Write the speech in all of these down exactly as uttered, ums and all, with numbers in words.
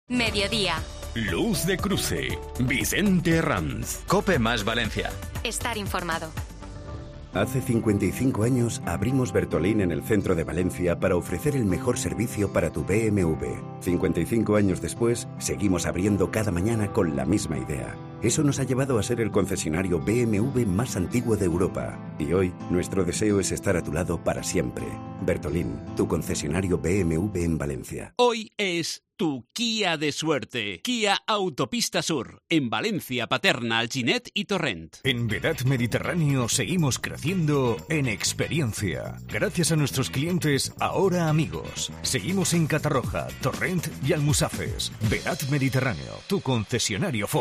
Mediodía. Luz de cruce. Vicente Herranz. COPE más Valencia. Estar informado. Hace cincuenta y cinco años abrimos Bertolín en el centro de Valencia para ofrecer el mejor servicio para tu B M W. cincuenta y cinco años después, seguimos abriendo cada mañana con la misma idea. Eso nos ha llevado a ser el concesionario B M W más antiguo de Europa. Y hoy, nuestro deseo es estar a tu lado para siempre. Bertolín, tu concesionario B M W en Valencia. Hoy es tu Kia de suerte. Kia Autopista Sur, en Valencia, Paterna, Alginet y Torrent. En Vedat Mediterráneo seguimos creciendo en experiencia. Gracias a nuestros clientes, ahora amigos. Seguimos en Catarroja, Torrent y Almusafes. Vedat Mediterráneo, tu concesionario Ford.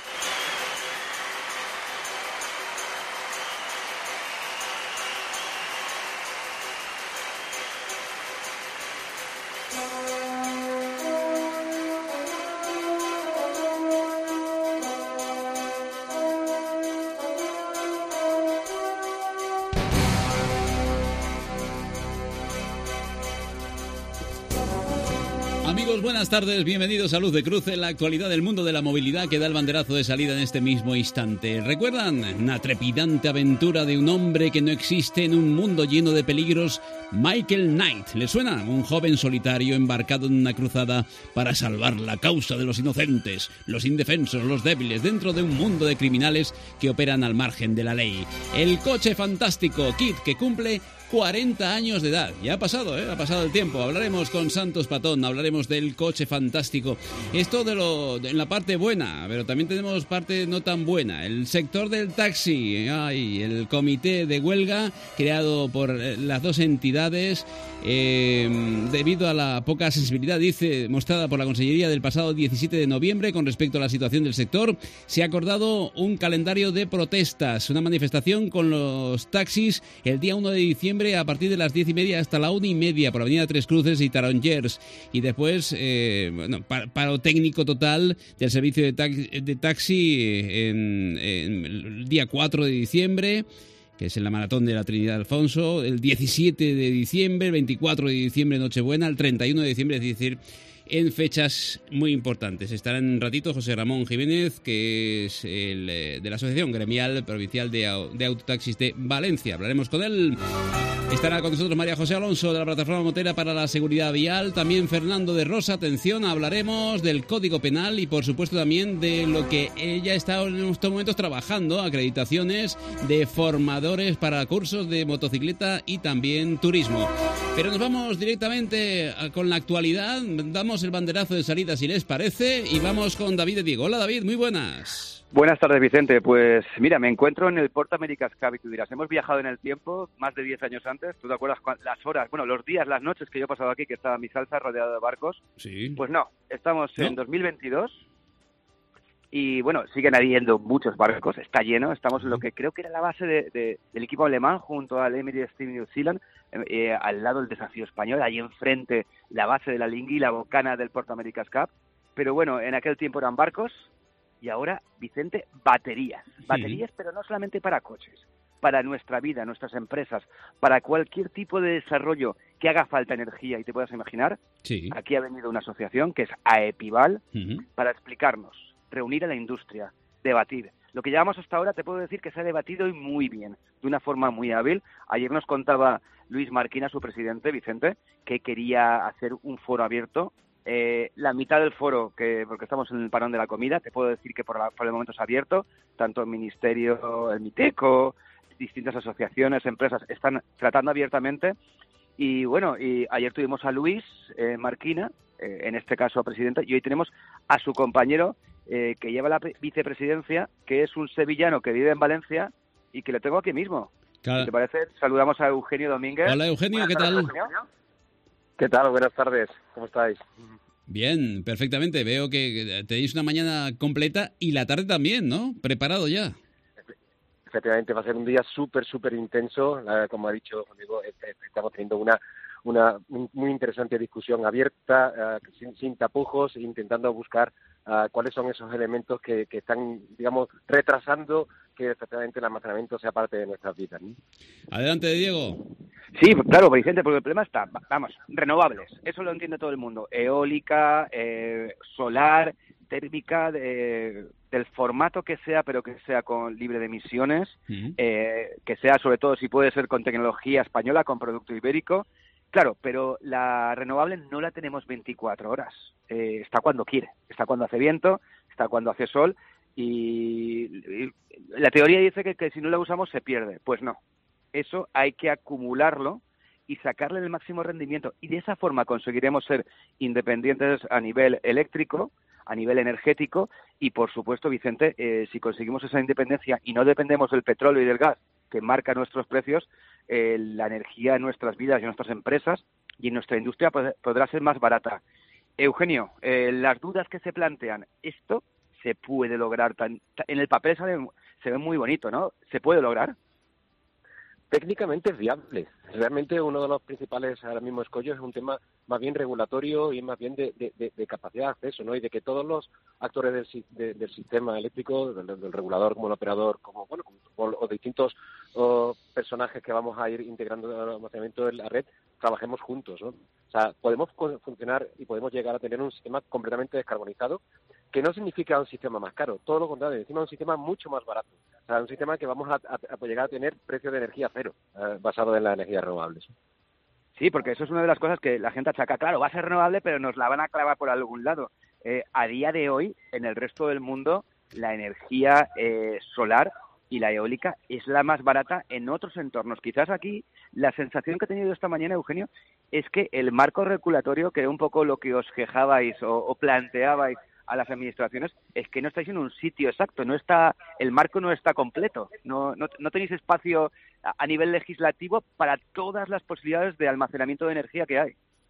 Amigos, buenas tardes, bienvenidos a Luz de Cruce, la actualidad del mundo de la movilidad que da el banderazo de salida en este mismo instante. ¿Recuerdan? Una trepidante aventura de un hombre que no existe en un mundo lleno de peligros, Michael Knight. ¿Le suena? Un joven solitario embarcado en una cruzada para salvar la causa de los inocentes, los indefensos, los débiles, dentro de un mundo de criminales que operan al margen de la ley. El coche fantástico, Kit, que cumple cuarenta años de edad. Ya ha pasado, ¿eh? Ha pasado el tiempo. Hablaremos con Santos Patón, hablaremos del coche fantástico. Esto de lo de, en la parte buena, pero también tenemos parte no tan buena. El sector del taxi, ay, el comité de huelga creado por las dos entidades eh, debido a la poca sensibilidad, dice, mostrada por la Consellería del pasado diecisiete de noviembre con respecto a la situación del sector. Se ha acordado un calendario de protestas, una manifestación con los taxis el día uno de diciembre a partir de las diez y media hasta la una y media por Avenida Tres Cruces y Tarongers, y después eh, bueno, paro técnico total del servicio de, taxi, de taxi en, en el día cuatro de diciembre, que es en la Maratón de la Trinidad Alfonso, el diecisiete de diciembre, el veinticuatro de diciembre Nochebuena, el treinta y uno de diciembre, es decir, en fechas muy importantes. Estará en un ratito José Ramón Jiménez, que es el eh, de la Asociación Gremial Provincial de, de Autotaxis de Valencia. Hablaremos con él. Estará con nosotros María José Alonso, de la Plataforma Motera para la Seguridad Vial. También Fernando de Rosa. Atención, hablaremos del Código Penal y, por supuesto, también de lo que ella está en estos momentos trabajando, acreditaciones de formadores para cursos de motocicleta y también turismo. Pero nos vamos directamente con la actualidad. Damos el banderazo de salida, si les parece, y vamos con David de Diego. Hola, David, muy buenas. Buenas tardes, Vicente. Pues mira, me encuentro en el Port America's Cup y tú dirás, hemos viajado en el tiempo más de diez años antes. ¿Tú te acuerdas las horas, bueno, los días, las noches que yo he pasado aquí, que estaba mi salsa rodeado de barcos? Sí. Pues no, estamos ¿No? en dos mil veintidós y bueno, siguen habiendo muchos barcos, está lleno. Estamos en lo que creo que era la base de, de, del equipo alemán junto al Emirates Team New Zealand, eh, al lado el desafío español, ahí enfrente la base de la Lingui, la bocana del Port America's Cup. Pero bueno, en aquel tiempo eran barcos. Y ahora, Vicente, baterías. Baterías, sí. Pero no solamente para coches, para nuestra vida, nuestras empresas, para cualquier tipo de desarrollo que haga falta energía y te puedas imaginar. Sí. Aquí ha venido una asociación que es AEPIVAL uh-huh. para explicarnos, reunir a la industria, debatir. Lo que llevamos hasta ahora te puedo decir que se ha debatido y muy bien, de una forma muy hábil. Ayer nos contaba Luis Marquina, su presidente, Vicente, que quería hacer un foro abierto. Eh, la mitad del foro, que porque estamos en el parón de la comida, te puedo decir que por, la, por el momento es abierto, tanto el Ministerio, el MITECO, distintas asociaciones, empresas, están tratando abiertamente. Y bueno, y ayer tuvimos a Luis eh, Marquina, eh, en este caso presidente, y hoy tenemos a su compañero eh, que lleva la vicepresidencia, que es un sevillano que vive en Valencia y que lo tengo aquí mismo. Claro. ¿Te parece? Saludamos a Eugenio Domínguez. Hola, Eugenio, Buenas ¿qué tardes, tal? Eugenio. ¿Qué tal? Buenas tardes. ¿Cómo estáis? Bien, perfectamente. Veo que tenéis una mañana completa y la tarde también, ¿no? Preparado ya. Efectivamente, va a ser un día súper, súper intenso. Como ha dicho Juan Diego, estamos teniendo una, una muy interesante discusión abierta, uh, sin, sin tapujos, intentando buscar uh, cuáles son esos elementos que, que están, digamos, retrasando que efectivamente el almacenamiento sea parte de nuestras vidas, ¿no? Adelante, Diego. Sí, claro, Vicente, porque el problema está, vamos, renovables, eso lo entiende todo el mundo, eólica, eh, solar, térmica, de, del formato que sea, pero que sea con libre de emisiones, uh-huh. eh, que sea sobre todo, si puede ser con tecnología española, con producto ibérico. Claro, pero la renovable no la tenemos veinticuatro horas, eh, está cuando quiere, está cuando hace viento, está cuando hace sol, y, y la teoría dice que, que si no la usamos se pierde. Pues no, eso hay que acumularlo y sacarle el máximo rendimiento, y de esa forma conseguiremos ser independientes a nivel eléctrico, a nivel energético, y por supuesto, Vicente, eh, si conseguimos esa independencia y no dependemos del petróleo y del gas que marca nuestros precios, eh, la energía en nuestras vidas y en nuestras empresas y en nuestra industria pod- podrá ser más barata. Eugenio, eh, las dudas que se plantean, esto se puede lograr, tan, tan, en el papel se ve, se ve muy bonito, ¿no? ¿Se puede lograr? Técnicamente es viable. Realmente uno de los principales ahora mismo escollos es un tema más bien regulatorio y más bien de, de, de, de capacidad de acceso, ¿no? Y de que todos los actores del, de, del sistema eléctrico, del, del regulador como el operador, como bueno, como, o, o distintos o, personajes que vamos a ir integrando el almacenamiento en la red, trabajemos juntos, ¿no? O sea, podemos funcionar y podemos llegar a tener un sistema completamente descarbonizado, que no significa un sistema más caro, todo lo contrario, encima un sistema mucho más barato. O sea, un sistema que vamos a, a, a llegar a tener precio de energía cero, eh, basado en las energías renovables. Sí, porque eso es una de las cosas que la gente achaca. Claro, va a ser renovable, pero nos la van a clavar por algún lado. Eh, a día de hoy, en el resto del mundo, la energía eh, solar y la eólica es la más barata en otros entornos. Quizás aquí la sensación que he tenido esta mañana, Eugenio, es que el marco regulatorio, que era un poco lo que os quejabais o, o planteabais a las administraciones, es que no estáis en un sitio exacto, no está, el marco no está completo, no, no, no tenéis espacio a, a nivel legislativo para todas las posibilidades de almacenamiento de energía que hay.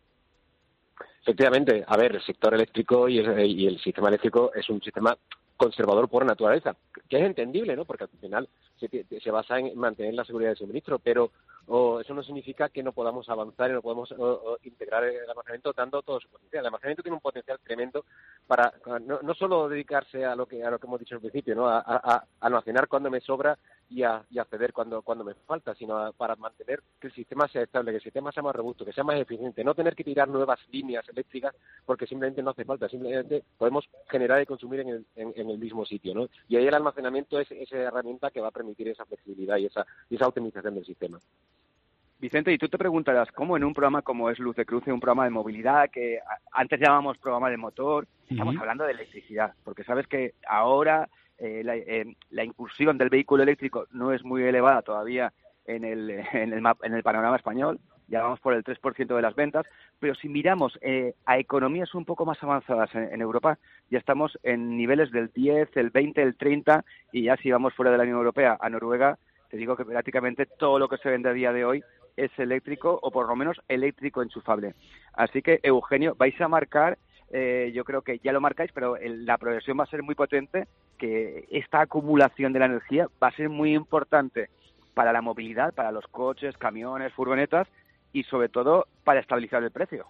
Efectivamente, a ver, el sector eléctrico y el, y el sistema eléctrico es un sistema conservador por naturaleza, que es entendible, ¿no? Porque al final se, se basa en mantener la seguridad de suministro, pero oh, eso no significa que no podamos avanzar y no podamos oh, oh, integrar el almacenamiento dando todo su potencial. El almacenamiento tiene un potencial tremendo para no, no solo dedicarse a lo que a lo que hemos dicho al principio, ¿no? A, a, a almacenar cuando me sobra y a, y a ceder cuando cuando me falta, sino a, para mantener que el sistema sea estable, que el sistema sea más robusto, que sea más eficiente, no tener que tirar nuevas líneas eléctricas porque simplemente no hace falta, simplemente podemos generar y consumir en el, en, en el mismo sitio, ¿no? Y ahí el almacenamiento es esa herramienta que va a permitir esa flexibilidad y esa, y esa optimización del sistema. Vicente, y tú te preguntarás, ¿cómo en un programa como es Luz de Cruce, un programa de movilidad, que antes llamábamos programa de motor, estamos uh-huh. hablando de electricidad? Porque sabes que ahora eh, la, eh, la incursión del vehículo eléctrico no es muy elevada todavía en el, en el, en el panorama español, ya vamos por el tres por ciento de las ventas, pero si miramos eh, a economías un poco más avanzadas en, en Europa, ya estamos en niveles del diez, el veinte, el treinta, y ya si vamos fuera de la Unión Europea, a Noruega, te digo que prácticamente todo lo que se vende a día de hoy es eléctrico, o por lo menos eléctrico enchufable. Así que, Eugenio, vais a marcar, eh, yo creo que ya lo marcáis, pero el, la progresión va a ser muy potente, que esta acumulación de la energía va a ser muy importante para la movilidad, para los coches, camiones, furgonetas, y sobre todo para estabilizar el precio.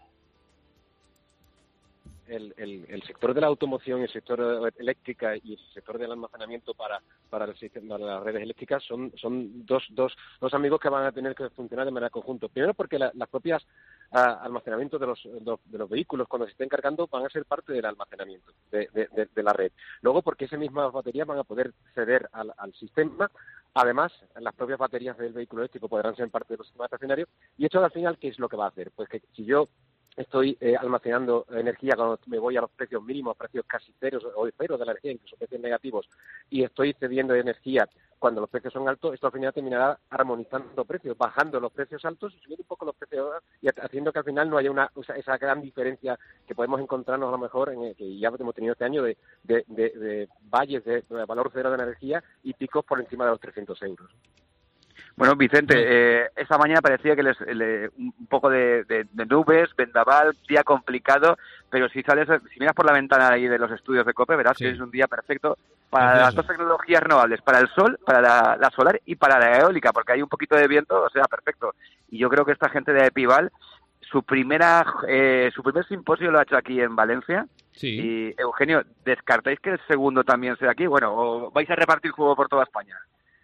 El, el, el sector de la automoción, el sector eléctrica y el sector del almacenamiento para para, el sistema, para las redes eléctricas son son dos dos dos amigos que van a tener que funcionar de manera conjunta. Primero porque la, las propias uh, almacenamientos de los, de los de los vehículos cuando se estén cargando van a ser parte del almacenamiento de, de, de, de la red. Luego porque esas mismas baterías van a poder ceder al, al sistema. Además, las propias baterías del vehículo eléctrico podrán ser parte de los sistemas estacionarios. Y esto al final, ¿qué es lo que va a hacer? Pues que si yo estoy eh, almacenando energía cuando me voy a los precios mínimos, precios casi ceros o cero de la energía, incluso precios negativos, y estoy cediendo energía cuando los precios son altos, esto al final terminará armonizando precios, bajando los precios altos y subiendo un poco los precios y haciendo que al final no haya una esa gran diferencia que podemos encontrarnos a lo mejor en el que ya hemos tenido este año de, de, de, de valles de, de valor cero de la energía y picos por encima de los trescientos euros. Bueno, Vicente, eh, esta mañana parecía que les, le, un poco de, de, de nubes, vendaval, día complicado, pero si sales, si miras por la ventana ahí de los estudios de COPE, verás sí. que es un día perfecto para las dos tecnologías renovables, para el sol, para la, la solar y para la eólica, porque hay un poquito de viento, o sea, perfecto. Y yo creo que esta gente de Epival su primera eh, su primer simposio lo ha hecho aquí en Valencia. Sí. Y, Eugenio, ¿descartáis que el segundo también sea aquí? Bueno, ¿o vais a repartir juego por toda España?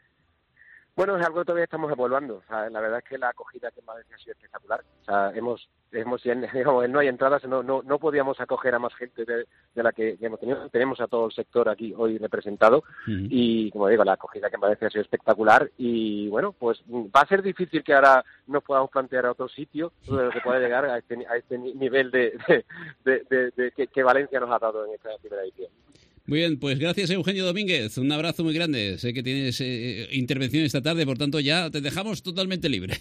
Bueno, es algo que todavía estamos evaluando. O sea, la verdad es que la acogida que en Valencia ha sido espectacular. O sea, hemos, hemos digamos, no hay entradas, no, no, no podíamos acoger a más gente de, de la que hemos tenido. Tenemos a todo el sector aquí hoy representado. Uh-huh. Y, como digo, la acogida que en Valencia ha sido espectacular. Y, bueno, pues va a ser difícil que ahora nos podamos plantear a otro sitio donde se pueda llegar a este, a este nivel de, de, de, de, de que, que Valencia nos ha dado en esta primera edición. Muy bien, pues gracias Eugenio Domínguez, un abrazo muy grande. Sé que tienes eh, intervención esta tarde, por tanto ya te dejamos totalmente libre.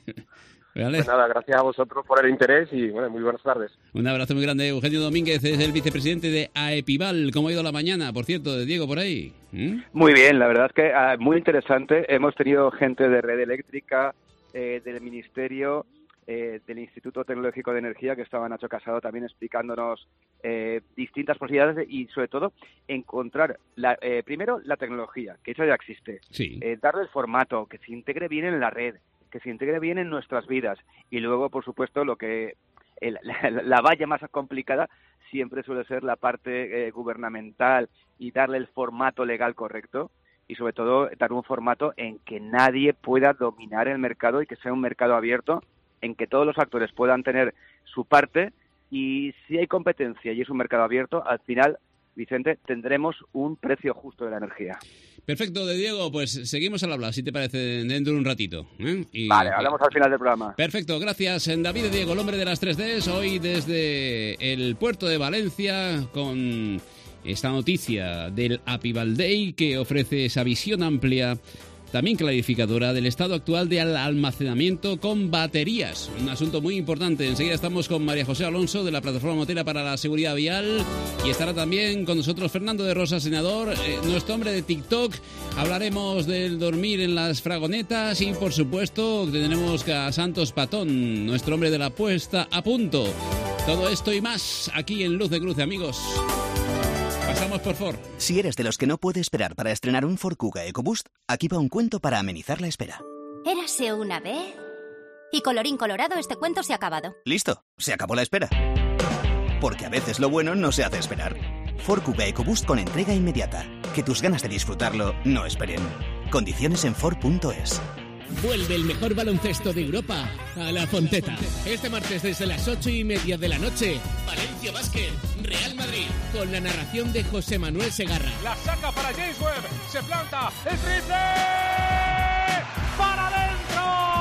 ¿Vale? Pues nada, gracias a vosotros por el interés y bueno, muy buenas tardes. Un abrazo muy grande. Eugenio Domínguez es el vicepresidente de AEPIVAL. ¿Cómo ha ido la mañana, por cierto, de Diego por ahí? ¿Mm? Muy bien, la verdad es que uh, muy interesante. Hemos tenido gente de Red Eléctrica, eh, del Ministerio, eh, del Instituto Tecnológico de Energía, que estaba Nacho Casado también explicándonos eh, distintas posibilidades y, sobre todo, encontrar, la, eh, primero, la tecnología, que eso ya existe. Sí. Eh, darle el formato, que se integre bien en la red, que se integre bien en nuestras vidas. Y luego, por supuesto, lo que el, la, la valla más complicada siempre suele ser la parte eh, gubernamental y darle el formato legal correcto y, sobre todo, dar un formato en que nadie pueda dominar el mercado y que sea un mercado abierto, en que todos los actores puedan tener su parte, y si hay competencia y es un mercado abierto, al final, Vicente, tendremos un precio justo de la energía. Perfecto, de Diego, pues seguimos al habla, si te parece, dentro de un ratito. ¿eh? Y, vale, hablamos al final del programa. Perfecto, gracias. David de Diego, el hombre de las tres Ds, hoy desde el puerto de Valencia con esta noticia del APIVAL Day que ofrece esa visión amplia, también clarificadora, del estado actual del almacenamiento con baterías. Un asunto muy importante. Enseguida estamos con María José Alonso de la Plataforma Motera para la Seguridad Vial y estará también con nosotros Fernando de Rosa, senador, eh, nuestro hombre de TikTok. Hablaremos del dormir en las fragonetas y, por supuesto, tendremos a Santos Patón, nuestro hombre de la puesta a punto. Todo esto y más aquí en Luz de Cruce, amigos. Pasamos por Ford. Si eres de los que no puede esperar para estrenar un Ford Kuga EcoBoost, aquí va un cuento para amenizar la espera. Érase una vez... Y colorín colorado, este cuento se ha acabado. Listo, se acabó la espera. Porque a veces lo bueno no se hace esperar. Ford Kuga EcoBoost con entrega inmediata. Que tus ganas de disfrutarlo no esperen. Condiciones en Ford punto es. Vuelve el mejor baloncesto de Europa a La Fonteta. Este martes desde las ocho y media de la noche, Valencia Basket, Real Madrid, con la narración de José Manuel Segarra. La saca para James Webb, se planta, el triple, ¡para adentro!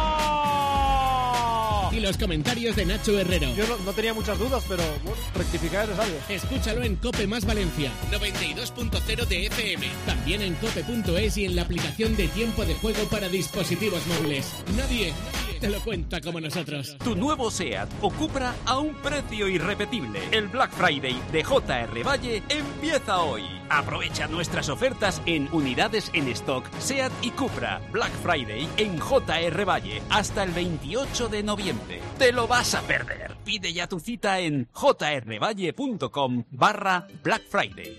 Y los comentarios de Nacho Herrero. Yo no, no tenía muchas dudas, pero bueno, rectificar es sabio. Escúchalo en Cope Más Valencia, noventa y dos punto cero de F M. También en cope punto es y en la aplicación de Tiempo de Juego para dispositivos móviles. Nadie te lo cuenta como nosotros. Tu nuevo SEAT o Cupra a un precio irrepetible. El Black Friday de J R Valle empieza hoy. Aprovecha nuestras ofertas en unidades en stock SEAT y Cupra. Black Friday en J R Valle hasta el veintiocho de noviembre. Te lo vas a perder. Pide ya tu cita en jrvalle.com barra Black Friday.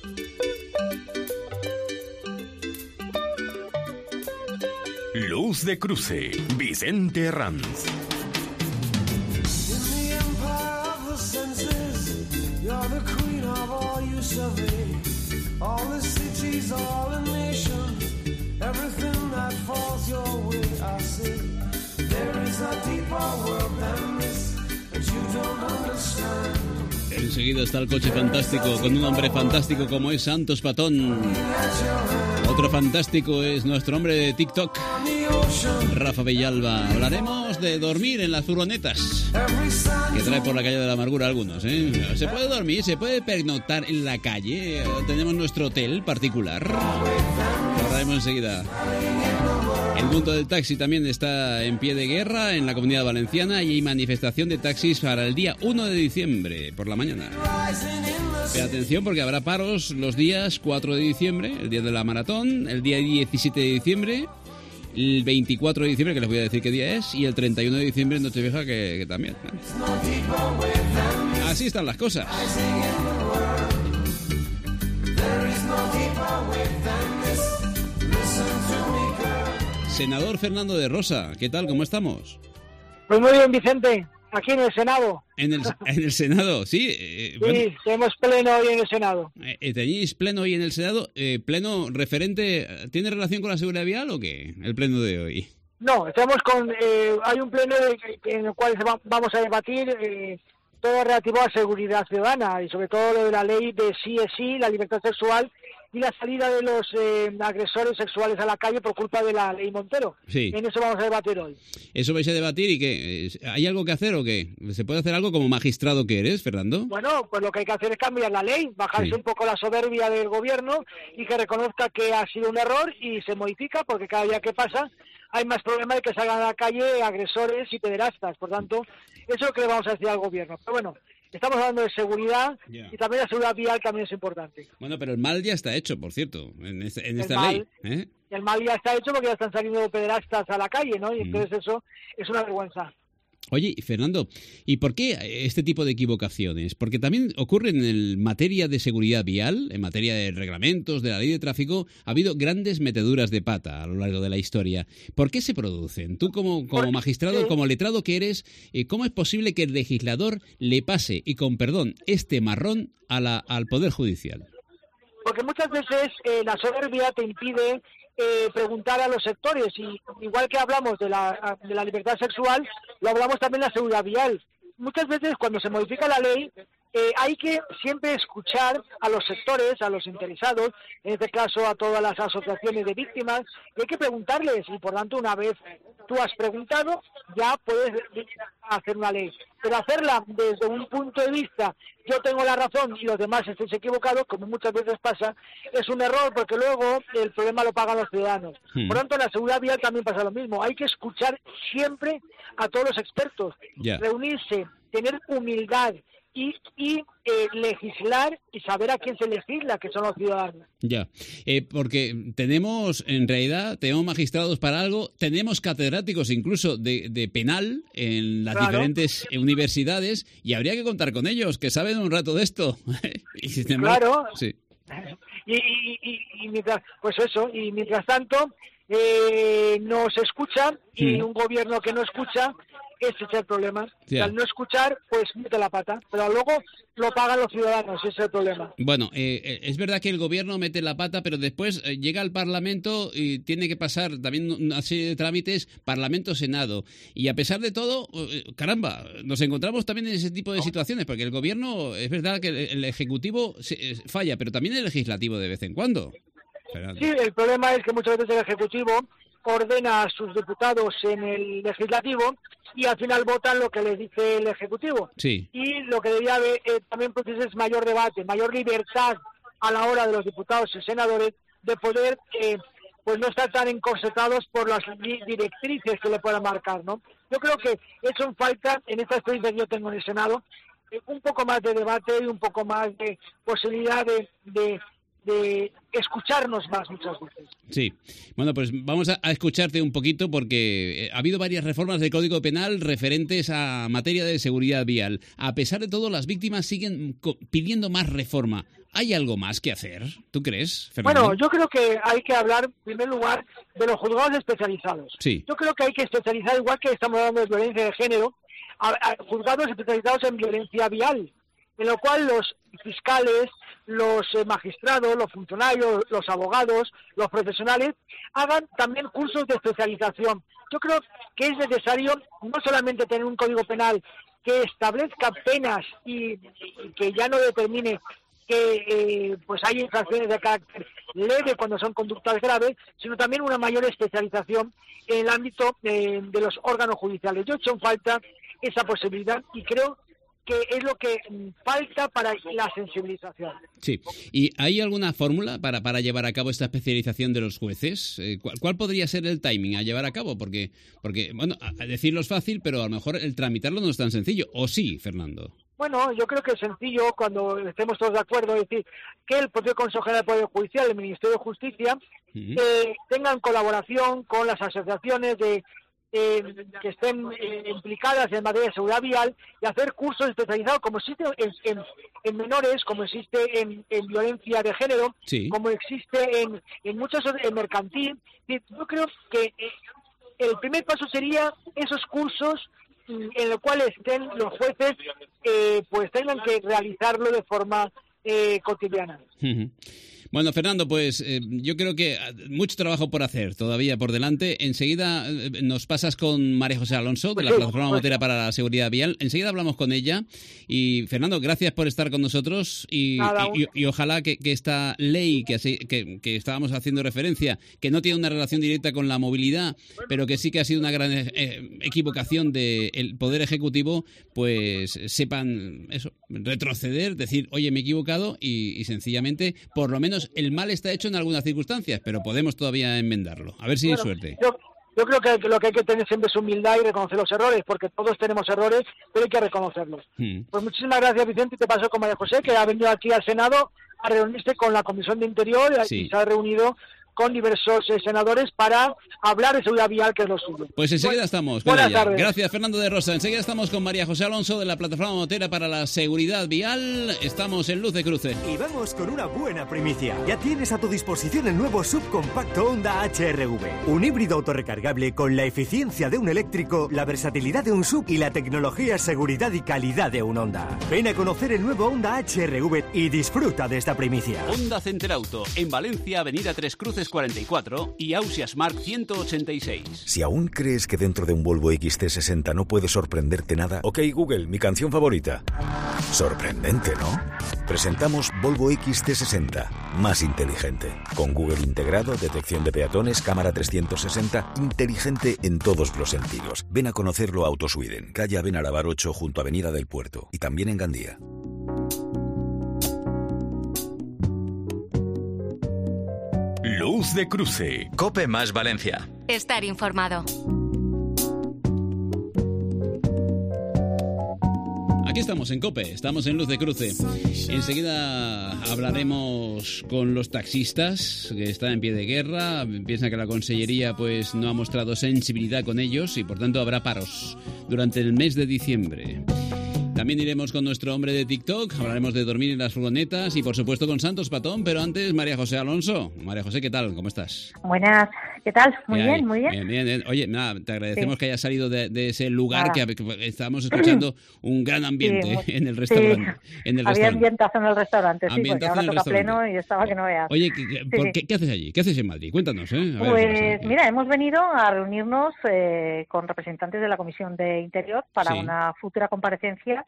Luz de Cruce, Vicente Ranz. Enseguida está el coche fantástico con un hombre fantástico como es Santos Patón. Otro fantástico es nuestro hombre de TikTok, Rafa Villalba. Hablaremos de dormir en las furgonetas que trae por la calle de la amargura algunos, ¿eh? Se puede dormir, se puede pernoctar en la calle. Tenemos nuestro hotel particular. Lo hablaremos enseguida. El mundo del taxi también está en pie de guerra en la Comunidad Valenciana y hay manifestación de taxis para el día uno de diciembre por la mañana. Pero atención porque habrá paros los días cuatro de diciembre, el día de la maratón, el día diecisiete de diciembre, el veinticuatro de diciembre, que les voy a decir qué día es, y el treinta y uno de diciembre en Nochevieja, que, que también. Así están las cosas. Senador Fernando de Rosa, ¿qué tal? ¿Cómo estamos? Pues muy bien, Vicente, aquí en el Senado. En el, en el Senado, sí. Eh, sí, bueno, tenemos pleno hoy en el Senado. Eh, ¿Tenéis pleno hoy en el Senado? Eh, ¿Pleno referente, tiene relación con la seguridad vial o qué? El pleno de hoy. No, estamos con, eh, hay un pleno en el cual va, vamos a debatir eh, todo relativo a seguridad ciudadana y sobre todo lo de la ley de sí es sí, la libertad sexual y la salida de los eh, agresores sexuales a la calle por culpa de la ley Montero. Sí. En eso vamos a debatir hoy. ¿Eso vais a debatir y qué? ¿Hay algo que hacer o qué? ¿Se puede hacer algo como magistrado que eres, Fernando? Bueno, pues lo que hay que hacer es cambiar la ley, bajarse Sí. un poco la soberbia del gobierno y que reconozca que ha sido un error y se modifica, porque cada día que pasa hay más problemas de que salgan a la calle agresores y pederastas. Por tanto, eso es lo que le vamos a decir al gobierno. Pero bueno, estamos hablando de seguridad Ya. y también la seguridad vial también es importante. Bueno, pero el mal ya está hecho, por cierto, en, este- en El esta mal- ley. ¿eh? El mal ya está hecho porque ya están saliendo pederastas a la calle, ¿no? Y entonces eso es una vergüenza. Oye, Fernando, ¿y por qué este tipo de equivocaciones? Porque también ocurre en el materia de seguridad vial, en materia de reglamentos, de la ley de tráfico, ha habido grandes meteduras de pata a lo largo de la historia. ¿Por qué se producen? Tú como, como magistrado, como letrado que eres, eh, ¿cómo es posible que el legislador le pase, y con perdón, este marrón a la, al Poder Judicial? Porque muchas veces eh, la soberbia te impide eh, preguntar a los sectores y igual que hablamos de la, de la libertad sexual, lo hablamos también de la seguridad vial. Muchas veces cuando se modifica la ley eh, hay que siempre escuchar a los sectores, a los interesados, en este caso a todas las asociaciones de víctimas, y hay que preguntarles y por tanto una vez tú has preguntado ya puedes hacer una ley. Pero hacerla desde un punto de vista, yo tengo la razón y los demás estéis equivocados, como muchas veces pasa, es un error porque luego el problema lo pagan los ciudadanos. Hmm. Por tanto, en la seguridad vial también pasa lo mismo. Hay que escuchar siempre a todos los expertos, Ya. reunirse, tener humildad y, y eh, legislar y saber a quién se legisla, que son los ciudadanos. Ya, eh, porque tenemos, en realidad, tenemos magistrados para algo, tenemos catedráticos incluso de, de penal en las Claro. diferentes universidades y habría que contar con ellos, que saben un rato de esto. Y sin embargo- Claro. Sí. Y, y, y, y mientras, pues eso, y mientras tanto eh, no se escucha y Mm. un gobierno que no escucha, ese es el problema. Ya. Y al no escuchar, pues mete la pata, pero luego lo pagan los ciudadanos, ese es el problema. Bueno, eh, eh, es verdad que el gobierno mete la pata, pero después eh, llega al Parlamento y tiene que pasar también una serie de trámites, Parlamento, Senado. Y a pesar de todo, eh, caramba, nos encontramos también en ese tipo de situaciones, porque el gobierno, es verdad que el, el Ejecutivo se- eh, falla, pero también el Legislativo de vez en cuando. Fernando. Sí, el problema es que muchas veces el Ejecutivo ordena a sus diputados en el Legislativo y al final votan lo que les dice el Ejecutivo. Sí. Y lo que debería haber eh, también producirse es mayor debate, mayor libertad a la hora de los diputados y senadores de poder eh, pues no estar tan encorsetados por las di- directrices que le puedan marcar, ¿no? Yo creo que eso en falta, en esta experiencia que yo tengo en el Senado, eh, un poco más de debate y un poco más de posibilidad de, de, de escucharnos más muchas veces. Sí, bueno, pues vamos a, a escucharte un poquito porque eh, ha habido varias reformas del Código Penal referentes a materia de seguridad vial. A pesar de todo, las víctimas siguen co- pidiendo más reforma. ¿Hay algo más que hacer? ¿Tú crees, Fernando? Bueno, yo creo que hay que hablar, en primer lugar, de los juzgados especializados. Sí. Yo creo que hay que especializar, igual que estamos hablando de violencia de género, a, a juzgados especializados en violencia vial, en lo cual los fiscales, los eh, magistrados, los funcionarios, los abogados, los profesionales, hagan también cursos de especialización. Yo creo que es necesario no solamente tener un código penal que establezca penas y, y que ya no determine que eh, pues hay infracciones de carácter leve cuando son conductas graves, sino también una mayor especialización en el ámbito eh, de los órganos judiciales. Yo he hecho en falta esa posibilidad y creo que es lo que mm, falta para la sensibilización. Sí. ¿Y hay alguna fórmula para, para llevar a cabo esta especialización de los jueces? Eh, ¿cuál, cuál podría ser el timing a llevar a cabo? Porque, porque bueno, a, a decirlo es fácil, pero a lo mejor el tramitarlo no es tan sencillo. ¿O sí, Fernando? Bueno, yo creo que es sencillo, cuando estemos todos de acuerdo, es decir, que el propio Consejo General del Poder Judicial, el Ministerio de Justicia, Ujú. eh, tengan colaboración con las asociaciones de eh, que estén eh, implicadas en materia de seguridad vial y hacer cursos especializados, como existe en, en, en menores, como existe en, en violencia de género, Sí. como existe en, en muchos otros- en mercantil. Yo creo que eh, el primer paso sería esos cursos en el cual estén los jueces, eh, pues tengan que realizarlo de forma eh, cotidiana. Uh-huh. Bueno, Fernando, pues eh, yo creo que mucho trabajo por hacer todavía por delante. Enseguida eh, nos pasas con María José Alonso, de la Plataforma Motera para la Seguridad Vial. Enseguida hablamos con ella. Y, Fernando, gracias por estar con nosotros. Y, Nada, y, y, y ojalá que, que esta ley que, así, que, que estábamos haciendo referencia, que no tiene una relación directa con la movilidad, pero que sí que ha sido una gran eh, equivocación del Poder Ejecutivo, pues sepan eso, retroceder, decir, oye, me he equivocado y, y sencillamente, por lo menos, el mal está hecho en algunas circunstancias, pero podemos todavía enmendarlo. A ver si bueno, hay suerte. Yo, yo creo que lo que hay que tener siempre es humildad y reconocer los errores, porque todos tenemos errores, pero hay que reconocerlos. Hmm. Pues muchísimas gracias, Vicente, y te paso con María José, que ha venido aquí al Senado a reunirse con la Comisión de Interior sí. y se ha reunido con diversos eh, senadores para hablar de seguridad vial, que es lo suyo. Pues enseguida estamos con ella. Tardes. Gracias, Fernando de Rosa. Enseguida estamos con María José Alonso de la Plataforma Motera para la Seguridad Vial. Estamos en Luz de Cruce. Y vamos con una buena primicia. Ya tienes a tu disposición el nuevo subcompacto Honda H R V. Un híbrido autorrecargable con la eficiencia de un eléctrico, la versatilidad de un sub y la tecnología, seguridad y calidad de un Honda. Ven a conocer el nuevo Honda H R V y disfruta de esta primicia. Honda Center Auto, en Valencia, Avenida Tres Cruces cuarenta y cuatro y Ausias Mark ciento ochenta y seis. Si aún crees que dentro de un Volvo X C sesenta no puede sorprenderte nada, ok Google, mi canción favorita. Sorprendente, ¿no? Presentamos Volvo X C sesenta, más inteligente. Con Google integrado, detección de peatones, cámara trescientos sesenta, inteligente en todos los sentidos. Ven a conocerlo a Autosweden, calle Benarabar ocho junto a Avenida del Puerto y también en Gandía. Luz de Cruce. COPE más Valencia. Estar informado. Aquí estamos en COPE, estamos en Luz de Cruce. Enseguida hablaremos con los taxistas que están en pie de guerra. Piensan que la Consellería pues no ha mostrado sensibilidad con ellos y por tanto habrá paros durante el mes de diciembre. También iremos con nuestro hombre de TikTok, hablaremos de dormir en las furgonetas y por supuesto con Santos Patón, pero antes María José Alonso. María José, ¿qué tal? ¿Cómo estás? Buenas, ¿qué tal? Muy bien, muy bien. Bien, bien, bien. Oye, nada, te agradecemos sí. que hayas salido de, de ese lugar que, que estábamos escuchando un gran ambiente sí, en el restaurante. Sí. En el Había restaurante. ambientazo en el restaurante, sí, ambientazo porque ahora toca pleno y estaba que no veas. Oye, ¿qué, qué, sí, ¿por sí. qué, ¿qué haces allí? ¿Qué haces en Madrid? Cuéntanos, ¿eh? A ver, pues mira, hemos venido a reunirnos eh, con representantes de la Comisión de Interior para sí. una futura comparecencia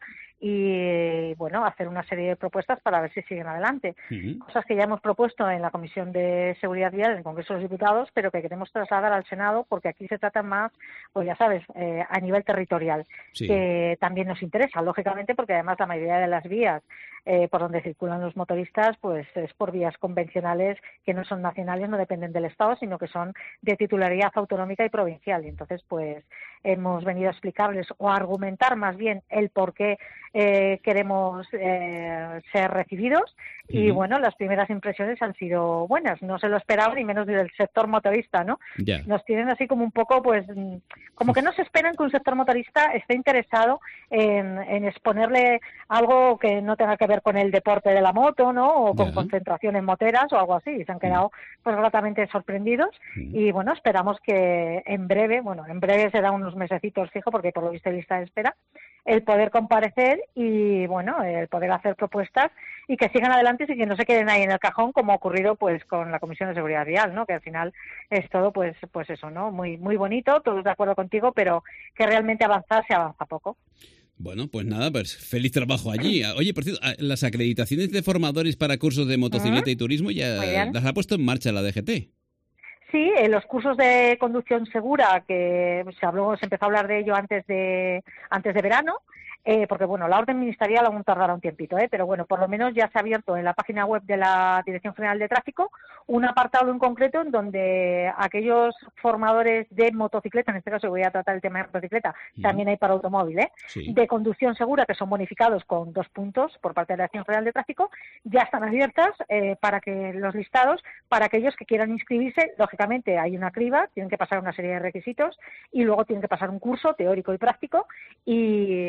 y, bueno, hacer una serie de propuestas para ver si siguen adelante. Uh-huh. Cosas que ya hemos propuesto en la Comisión de Seguridad Vial, en el Congreso de los Diputados, pero que queremos trasladar al Senado porque aquí se trata más, pues ya sabes, eh, a nivel territorial, sí. que también nos interesa, lógicamente, porque además la mayoría de las vías eh, por donde circulan los motoristas, pues es por vías convencionales que no son nacionales, no dependen del Estado, sino que son de titularidad autonómica y provincial. Y entonces, pues hemos venido a explicarles o a argumentar más bien el por qué eh, queremos eh, ser recibidos y uh-huh. bueno, las primeras impresiones han sido buenas, no se lo esperaban y menos del sector motorista, ¿no? Yeah. Nos tienen así como un poco, pues, como que no se esperan que un sector motorista esté interesado en, en exponerle algo que no tenga que ver con el deporte de la moto, ¿no? O con yeah. concentraciones moteras o algo así, y se han quedado pues gratamente sorprendidos uh-huh. y bueno, esperamos que en breve, bueno, en breve será unos mesecitos fijo, porque por lo visto hay lista de espera, el poder comparecer y, bueno, el poder hacer propuestas y que sigan adelante y que no se queden ahí en el cajón, como ha ocurrido pues con la Comisión de Seguridad Vial, ¿no? Que al final es todo, pues pues eso, ¿no? Muy muy bonito, todos de acuerdo contigo, pero que realmente avanzar se avanza poco. Bueno, pues nada, pues feliz trabajo allí. Oye, por cierto, las acreditaciones de formadores para cursos de motocicleta uh-huh. y turismo ya las ha puesto en marcha la D G T. Sí, en los cursos de conducción segura, que se habló, se empezó a hablar de ello antes de antes de verano, eh, porque bueno, la orden ministerial aún tardará un tiempito, eh, pero bueno, por lo menos ya se ha abierto en la página web de la Dirección General de Tráfico un apartado en concreto en donde aquellos formadores de motocicleta, en este caso voy a tratar el tema de motocicleta, sí. también hay para automóvil, eh, sí. de conducción segura, que son bonificados con dos puntos por parte de la Dirección General de Tráfico, ya están abiertas eh, para que los listados, para aquellos que quieran inscribirse, lógicamente hay una criba, tienen que pasar una serie de requisitos y luego tienen que pasar un curso teórico y práctico y, y bueno,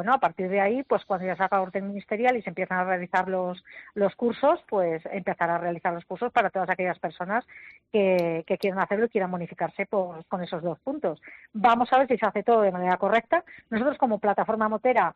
bueno, a partir de ahí, pues cuando ya saca orden ministerial y se empiezan a realizar los, los cursos, pues empezar a realizar los cursos para todas aquellas personas que, que quieran hacerlo y quieran bonificarse por, con esos dos puntos. Vamos a ver si se hace todo de manera correcta. Nosotros, como plataforma motera,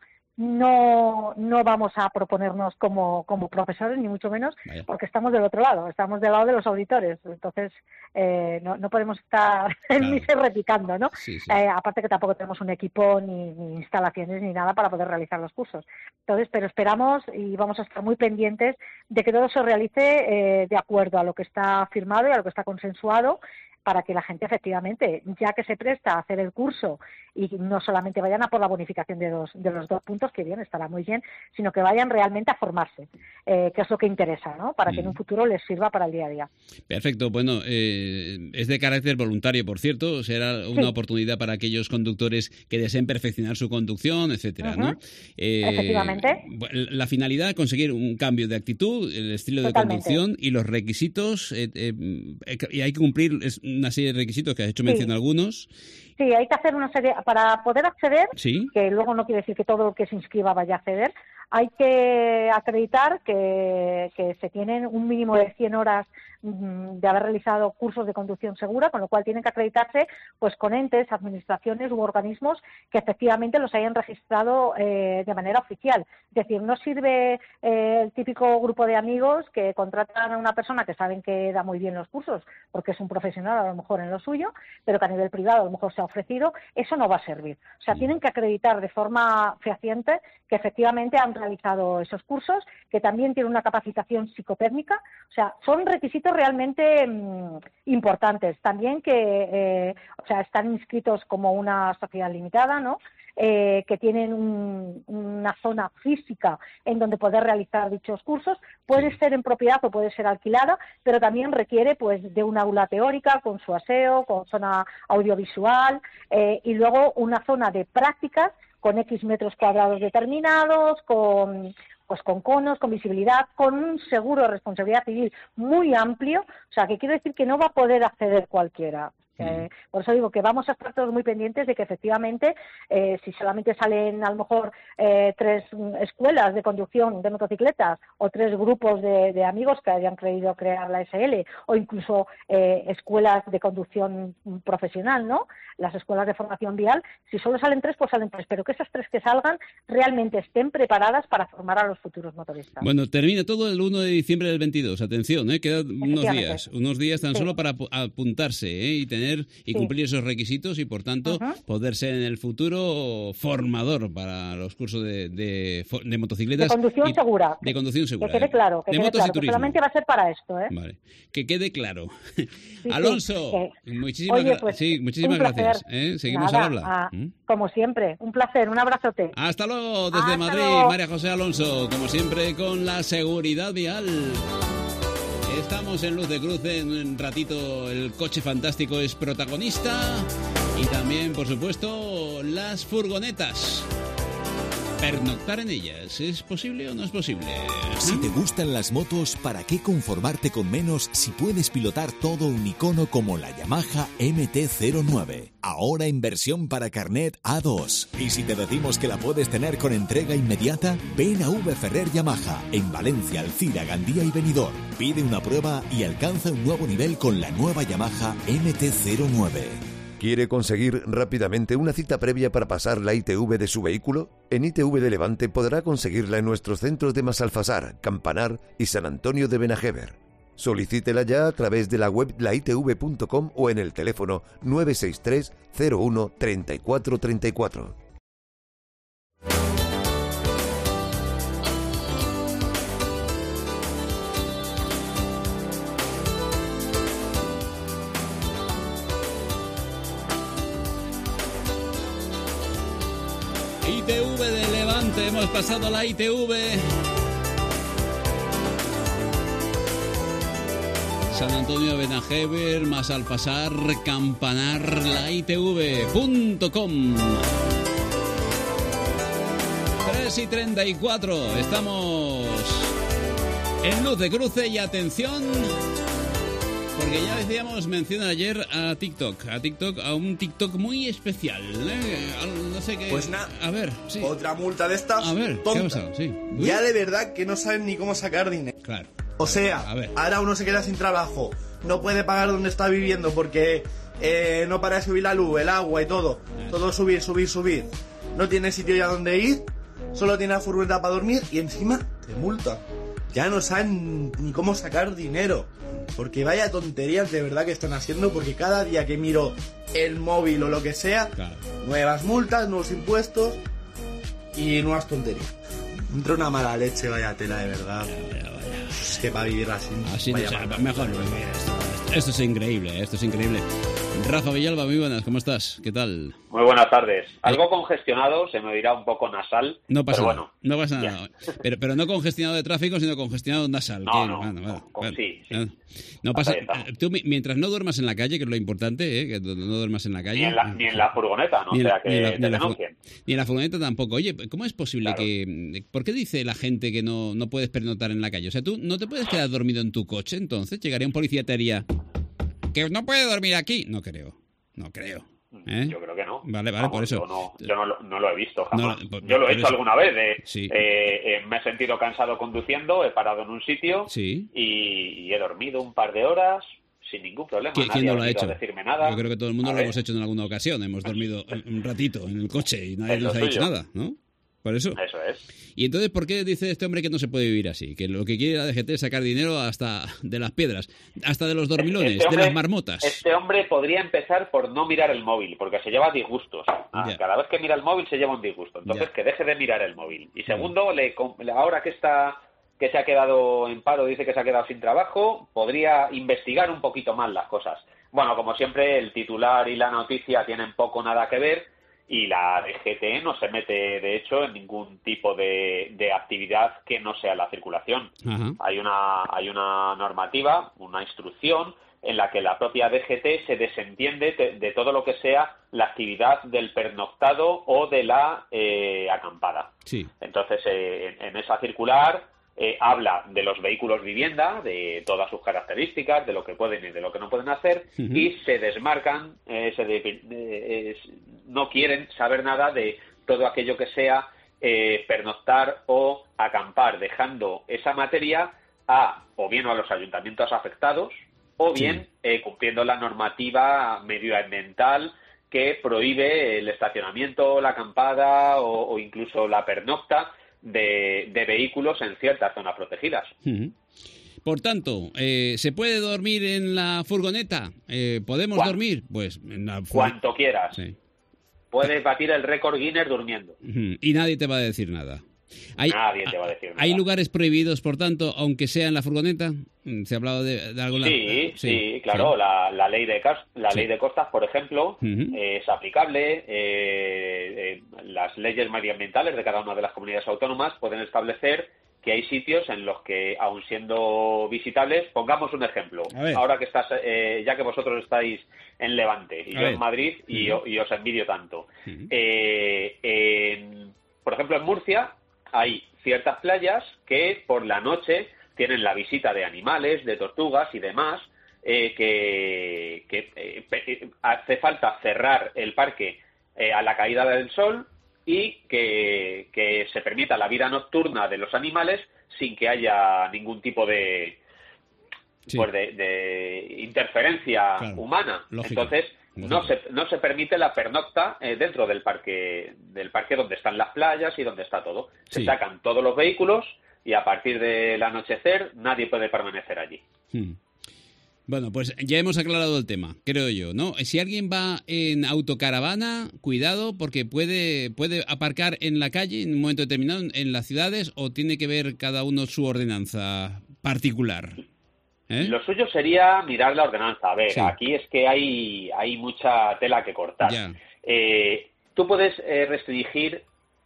no no vamos a proponernos como, como profesores, ni mucho menos, Vaya. porque estamos del otro lado, estamos del lado de los auditores. Entonces, eh, no, no podemos estar claro. ni se repicando, ¿no? Sí, sí. Eh, aparte que tampoco tenemos un equipo, ni, ni instalaciones, ni nada para poder realizar los cursos. Entonces, pero esperamos y vamos a estar muy pendientes de que todo se realice eh, de acuerdo a lo que está firmado y a lo que está consensuado, para que la gente efectivamente, ya que se presta a hacer el curso y no solamente vayan a por la bonificación de, dos, de los dos puntos, que bien, estará muy bien, sino que vayan realmente a formarse, eh, que es lo que interesa, ¿no? Para que en un futuro les sirva para el día a día. Perfecto. Bueno, eh, es de carácter voluntario, por cierto, será una sí. oportunidad para aquellos conductores que deseen perfeccionar su conducción, etcétera, uh-huh. ¿no? Eh, Efectivamente. La finalidad, conseguir un cambio de actitud, el estilo Totalmente. de conducción y los requisitos, eh, eh, y hay que cumplir una serie de requisitos que has hecho mención sí. algunos. Sí, hay que hacer una serie, para poder acceder, ¿Sí? que luego no quiere decir que todo el que se inscriba vaya a acceder, hay que acreditar que, que se tienen un mínimo de cien horas de haber realizado cursos de conducción segura, con lo cual tienen que acreditarse pues con entes, administraciones u organismos que efectivamente los hayan registrado eh, de manera oficial. Es decir, no sirve eh, el típico grupo de amigos que contratan a una persona que saben que da muy bien los cursos, porque es un profesional a lo mejor en lo suyo, pero que a nivel privado a lo mejor se ha ofrecido. Eso no va a servir. O sea, tienen que acreditar de forma fehaciente que efectivamente han realizado esos cursos, que también tienen una capacitación psicotécnica. O sea, son requisitos realmente mmm, importantes. También que eh, o sea, están inscritos como una sociedad limitada, ¿no? Eh, que tienen un, una zona física en donde poder realizar dichos cursos. Puede ser en propiedad o puede ser alquilada, pero también requiere pues de una aula teórica con su aseo, con zona audiovisual eh, y luego una zona de prácticas con X metros cuadrados determinados, con pues con conos, con visibilidad, con un seguro de responsabilidad civil muy amplio. O sea, que quiero decir que no va a poder acceder cualquiera. Eh, por eso digo que vamos a estar todos muy pendientes de que efectivamente eh, si solamente salen a lo mejor eh, tres escuelas de conducción de motocicletas o tres grupos de, de amigos que hayan querido crear la S L o incluso eh, escuelas de conducción profesional, ¿no? Las escuelas de formación vial, si solo salen tres, pues salen tres, pero que esas tres que salgan realmente estén preparadas para formar a los futuros motoristas. Bueno, termina todo el uno de diciembre del veintidós, atención, ¿eh? Quedan unos días, unos días tan sí. solo para apuntarse ¿eh? y tener y cumplir sí. esos requisitos y, por tanto, uh-huh. poder ser en el futuro formador para los cursos de, de, de motocicletas. De conducción y, segura. De conducción segura. Que quede claro, que, de quede claro, que solamente va a ser para esto. ¿eh? Vale. Que quede claro. Sí, Alonso, sí. muchísimas, Oye, gra- pues, sí, muchísimas gracias. ¿eh? Seguimos Nada, al habla. A, ¿Mm? Como siempre, un placer, un abrazote. Hasta luego, desde Hasta Madrid, luego. María José Alonso, como siempre, con la seguridad vial. Estamos en Luz de Cruce, en un ratito el coche fantástico es protagonista y también, por supuesto, las furgonetas. Pernoctar en ellas, ¿es posible o no es posible? Si te gustan las motos, ¿para qué conformarte con menos si puedes pilotar todo un icono como la Yamaha M T cero nueve? Ahora en versión para carnet A dos. Y si te decimos que la puedes tener con entrega inmediata, ven a V Ferrer Yamaha, en Valencia, Alcira, Gandía y Benidorm. Pide una prueba y alcanza un nuevo nivel con la nueva Yamaha M T cero nueve. ¿Quiere conseguir rápidamente una cita previa para pasar la I T V de su vehículo? En I T V de Levante podrá conseguirla en nuestros centros de Masalfasar, Campanar y San Antonio de Benajever. Solicítela ya a través de la web la i t v punto com o en el teléfono nueve seis tres cero uno treinta y cuatro treinta y cuatro. I T V de Levante, hemos pasado la I T V. San Antonio de Benajever, Masalfasar, Campanar, la I T V punto com. tres y treinta y cuatro, estamos en Luz de Cruce y atención, Porque ya decíamos, menciona ayer a TikTok, a TikTok, a un TikTok muy especial, ¿eh? No sé qué... Pues nada, a ver, sí. Otra multa de estas, a ver, tonta. ¿qué ha pasado? Sí. Ya de verdad que no saben ni cómo sacar dinero. Claro. O sea, a ver. Ahora uno se queda sin trabajo, no puede pagar donde está viviendo porque eh, no para de subir la luz, el agua y todo. Todo subir, subir, subir. No tiene sitio ya donde ir, solo tiene la furgoneta para dormir y encima te multa. Ya no saben ni cómo sacar dinero. Porque vaya tonterías de verdad que están haciendo, porque cada día que miro el móvil o lo que sea, claro, nuevas multas, nuevos impuestos y nuevas tonterías. Entra una mala leche, vaya tela, de verdad. Vaya, vaya, vaya. Es que para vivir así... Así no, vaya o sea, mal. mejor no vivir esto, esto. Esto es increíble, esto es increíble. Rafa Villalba, muy buenas, ¿cómo estás? ¿Qué tal? Muy buenas tardes. Algo congestionado, se me oirá un poco nasal. No pasa pero nada, bueno, no pasa nada. Pero, pero no congestionado de tráfico, sino congestionado nasal. No, ¿Qué? no, Bueno, bueno, con, bueno. sí, sí. No, no pasa, tú mientras no duermas en la calle, que es lo importante, ¿eh? Que no duermas en la calle. Ni en la, ni en la furgoneta, no ni en sea la, que ni en la, te ni en la, denuncien. Ni en la furgoneta tampoco. Oye, ¿cómo es posible Claro. que... ¿Por qué dice la gente que no, no puedes pernoctar en la calle? O sea, tú no te puedes quedar dormido en tu coche, entonces llegaría un policía y te haría... ¿Que no puede dormir aquí? No creo, no creo. ¿Eh? Yo creo que no. Vale, vale, Vamos, por eso. Yo, no, yo no, lo, no lo he visto jamás. No, por, yo lo he por hecho eso. alguna vez. De, Sí. eh, eh, me he sentido cansado conduciendo, he parado en un sitio Sí. y, y he dormido un par de horas sin ningún problema. ¿Qui- Nadie ¿Quién no ha lo ha venido hecho? a decirme nada. Yo creo que todo el mundo A lo ver. hemos hecho en alguna ocasión. Hemos dormido un ratito en el coche y nadie Es nos lo ha dicho suyo. nada, ¿no? Por eso. Eso es. Y entonces, ¿por qué dice este hombre que no se puede vivir así? Que lo que quiere la D G T es sacar dinero hasta de las piedras, hasta de los dormilones, Este hombre- de las marmotas. Este hombre podría empezar por no mirar el móvil, porque se lleva disgustos. Ah, Ya. cada vez que mira el móvil se lleva un disgusto. Entonces, Ya. que deje de mirar el móvil. Y segundo, le, com- ahora que está que se ha quedado en paro, dice que se ha quedado sin trabajo, podría investigar un poquito más las cosas. Bueno, como siempre, el titular y la noticia tienen poco o nada que ver, y la D G T no se mete, de hecho, en ningún tipo de, de actividad que no sea la circulación. Ajá. Hay una, hay una normativa, una instrucción, en la que la propia D G T se desentiende de, de todo lo que sea la actividad del pernoctado o de la eh, acampada. Sí. Entonces, eh, en, en esa circular eh, habla de los vehículos vivienda, de todas sus características, de lo que pueden y de lo que no pueden hacer, Ujú. y se desmarcan, eh, se de- eh, es- no quieren saber nada de todo aquello que sea eh, pernoctar o acampar, dejando esa materia a o bien a los ayuntamientos afectados o bien eh, cumpliendo la normativa medioambiental que prohíbe el estacionamiento, la acampada o, o incluso la pernocta de, de vehículos en ciertas zonas protegidas. Ujú. Por tanto, eh, ¿se puede dormir en la furgoneta? Eh, ¿Podemos ¿Cuán- dormir? Pues en la furgoneta. Cuanto quieras. Sí. Puedes batir el récord Guinness durmiendo. Ujú. Y nadie te va a decir nada. Hay, Nadie te va a decir nada. ¿Hay lugares prohibidos, por tanto, aunque sea en la furgoneta? Mm, ¿Se ha hablado de, de algo? Sí, sí, claro. sí. La, la ley de cas- la Sí. ley de costas, por ejemplo, Ujú. eh, es aplicable. eh, eh, las leyes medioambientales de cada una de las comunidades autónomas pueden establecer que hay sitios en los que, aun siendo visitables, pongamos un ejemplo. A ver. Ahora que estás, eh, ya que vosotros estáis en Levante y A yo ver. en Madrid y, Ujú. yo- y os envidio tanto. Ujú. Eh, en- por ejemplo, en Murcia hay ciertas playas que por la noche tienen la visita de animales, de tortugas y demás, eh, que, que, eh, pe- eh, hace falta cerrar el parque eh, a la caída del sol y que, que se permita la vida nocturna de los animales sin que haya ningún tipo de, Sí. pues de, de interferencia Claro, humana. lógico, Entonces, no se, no se permite la pernocta eh, dentro del parque del parque donde están las playas y donde está todo. Se Sí. sacan todos los vehículos y a partir del anochecer nadie puede permanecer allí. Hmm. Bueno, pues ya hemos aclarado el tema, creo yo, ¿no? Si alguien va en autocaravana, cuidado, porque puede, puede aparcar en la calle en un momento determinado en las ciudades o tiene que ver cada uno su ordenanza particular. ¿Eh? Lo suyo sería mirar la ordenanza. A ver, Sí. aquí es que hay, hay mucha tela que cortar. Ya. Eh, tú puedes eh, restringir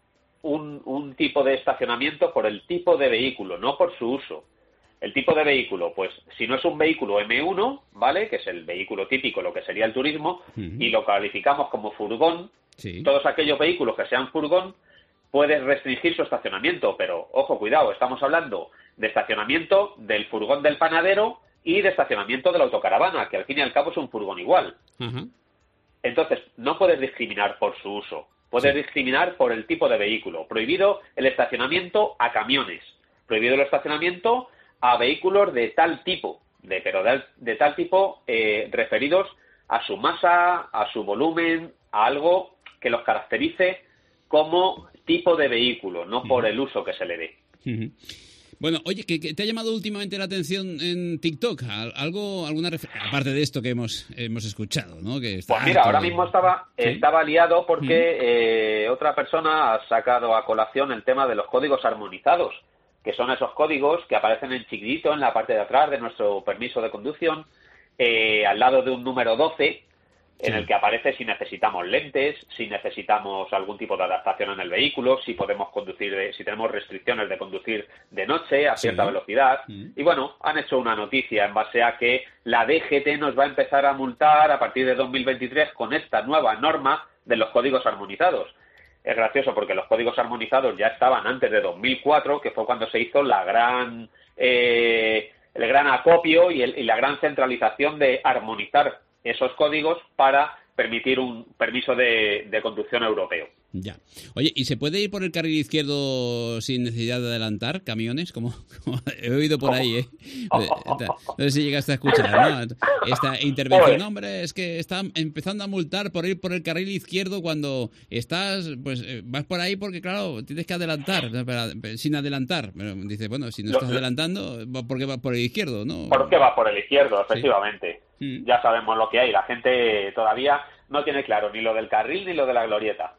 un, un tipo de estacionamiento por el tipo de vehículo, no por su uso. El tipo de vehículo, pues si no es un vehículo eme uno, ¿vale? Que es el vehículo típico, lo que sería el turismo, Ujú. y lo calificamos como furgón, Sí. todos aquellos vehículos que sean furgón, puedes restringir su estacionamiento, pero ojo, cuidado, estamos hablando de estacionamiento del furgón del panadero y de estacionamiento de la autocaravana, que al fin y al cabo es un furgón igual. Uh-huh. Entonces, no puedes discriminar por su uso. Puedes sí. discriminar por el tipo de vehículo. Prohibido el estacionamiento a camiones. Prohibido el estacionamiento a vehículos de tal tipo. De, pero de, de tal tipo eh, referidos a su masa, a su volumen, a algo que los caracterice como tipo de vehículo, no uh-huh. por el uso que se le dé. Uh-huh. Bueno, oye, ¿qué, qué te ha llamado últimamente la atención en TikTok? ¿Algo, alguna ref... aparte de esto que hemos hemos escuchado, ¿no? Que está pues mira, ahora de... mismo estaba ¿Sí? estaba liado porque uh-huh. eh, otra persona ha sacado a colación el tema de los códigos armonizados, que son esos códigos que aparecen en chiquitito en la parte de atrás de nuestro permiso de conducción, eh, al lado de un número doce, en sí. el que aparece si necesitamos lentes, si necesitamos algún tipo de adaptación en el vehículo, si podemos conducir, de, si tenemos restricciones de conducir de noche a cierta sí. velocidad. Mm. Y bueno, han hecho una noticia en base a que la D G T nos va a empezar a multar a partir de dos mil veintitrés con esta nueva norma de los códigos armonizados. Es gracioso porque los códigos armonizados ya estaban antes de dos mil cuatro, que fue cuando se hizo la gran eh, el gran acopio y, el, y la gran centralización de armonizar esos códigos para permitir un permiso de, de conducción europeo. Ya. Oye, ¿y se puede ir por el carril izquierdo sin necesidad de adelantar camiones? Como, como he oído por ahí, ¿eh? No sé si llegaste a escuchar, ¿no? Esta intervención. No, hombre, es que están empezando a multar por ir por el carril izquierdo cuando estás, pues vas por ahí porque, claro, tienes que adelantar, sin adelantar. Pero dice, bueno, si no estás adelantando, ¿por qué vas por el izquierdo, no? ¿Por qué vas por el izquierdo? Efectivamente. Sí. Ya sabemos lo que hay. La gente todavía no tiene claro ni lo del carril ni lo de la glorieta.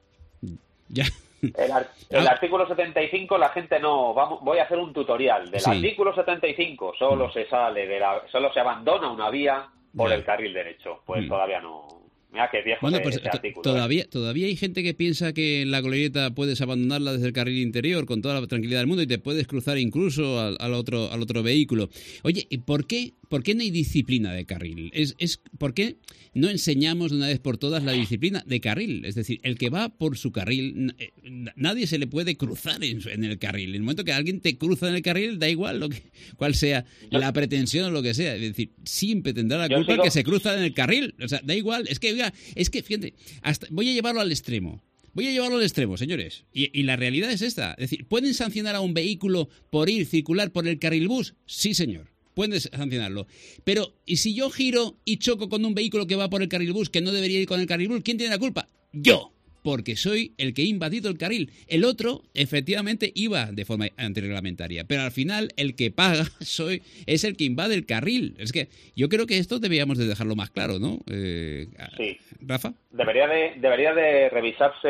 Ya. El, ar el ah. artículo setenta y cinco, la gente no... Vamos, voy a hacer un tutorial. Del sí. artículo setenta y cinco solo mm. se sale de la... Solo se abandona una vía por ya. el carril derecho. Pues mm. todavía no... Mira qué viejo bueno, ese, pues, ese artículo. Todavía, ¿eh? todavía hay gente que piensa que la glorieta puedes abandonarla desde el carril interior con toda la tranquilidad del mundo y te puedes cruzar incluso al, al otro al otro vehículo. Oye, ¿por qué, por qué no hay disciplina de carril? Es, es ¿Por qué no enseñamos de una vez por todas la disciplina de carril? Es decir, el que va por su carril, nadie se le puede cruzar en, en el carril. En el momento que alguien te cruza en el carril, da igual lo que, cuál sea yo, la pretensión o lo que sea. Es decir, siempre tendrá la culpa el que se cruza en el carril. O sea, da igual. Es que, oiga, es que, fíjate, hasta, voy a llevarlo al extremo. Voy a llevarlo al extremo, señores. Y, y la realidad es esta. Es decir, ¿pueden sancionar a un vehículo por ir circular por el carril bus? Sí, señor. Pueden sancionarlo. Pero, ¿y si yo giro y choco con un vehículo que va por el carril bus, que no debería ir con el carril bus? ¿Quién tiene la culpa? Yo. Porque soy el que he invadido el carril. El otro, efectivamente, iba de forma antirreglamentaria. Pero al final, el que paga soy es el que invade el carril. Es que yo creo que esto deberíamos de dejarlo más claro, ¿no? Eh, sí. ¿Rafa? Debería de, debería de revisarse.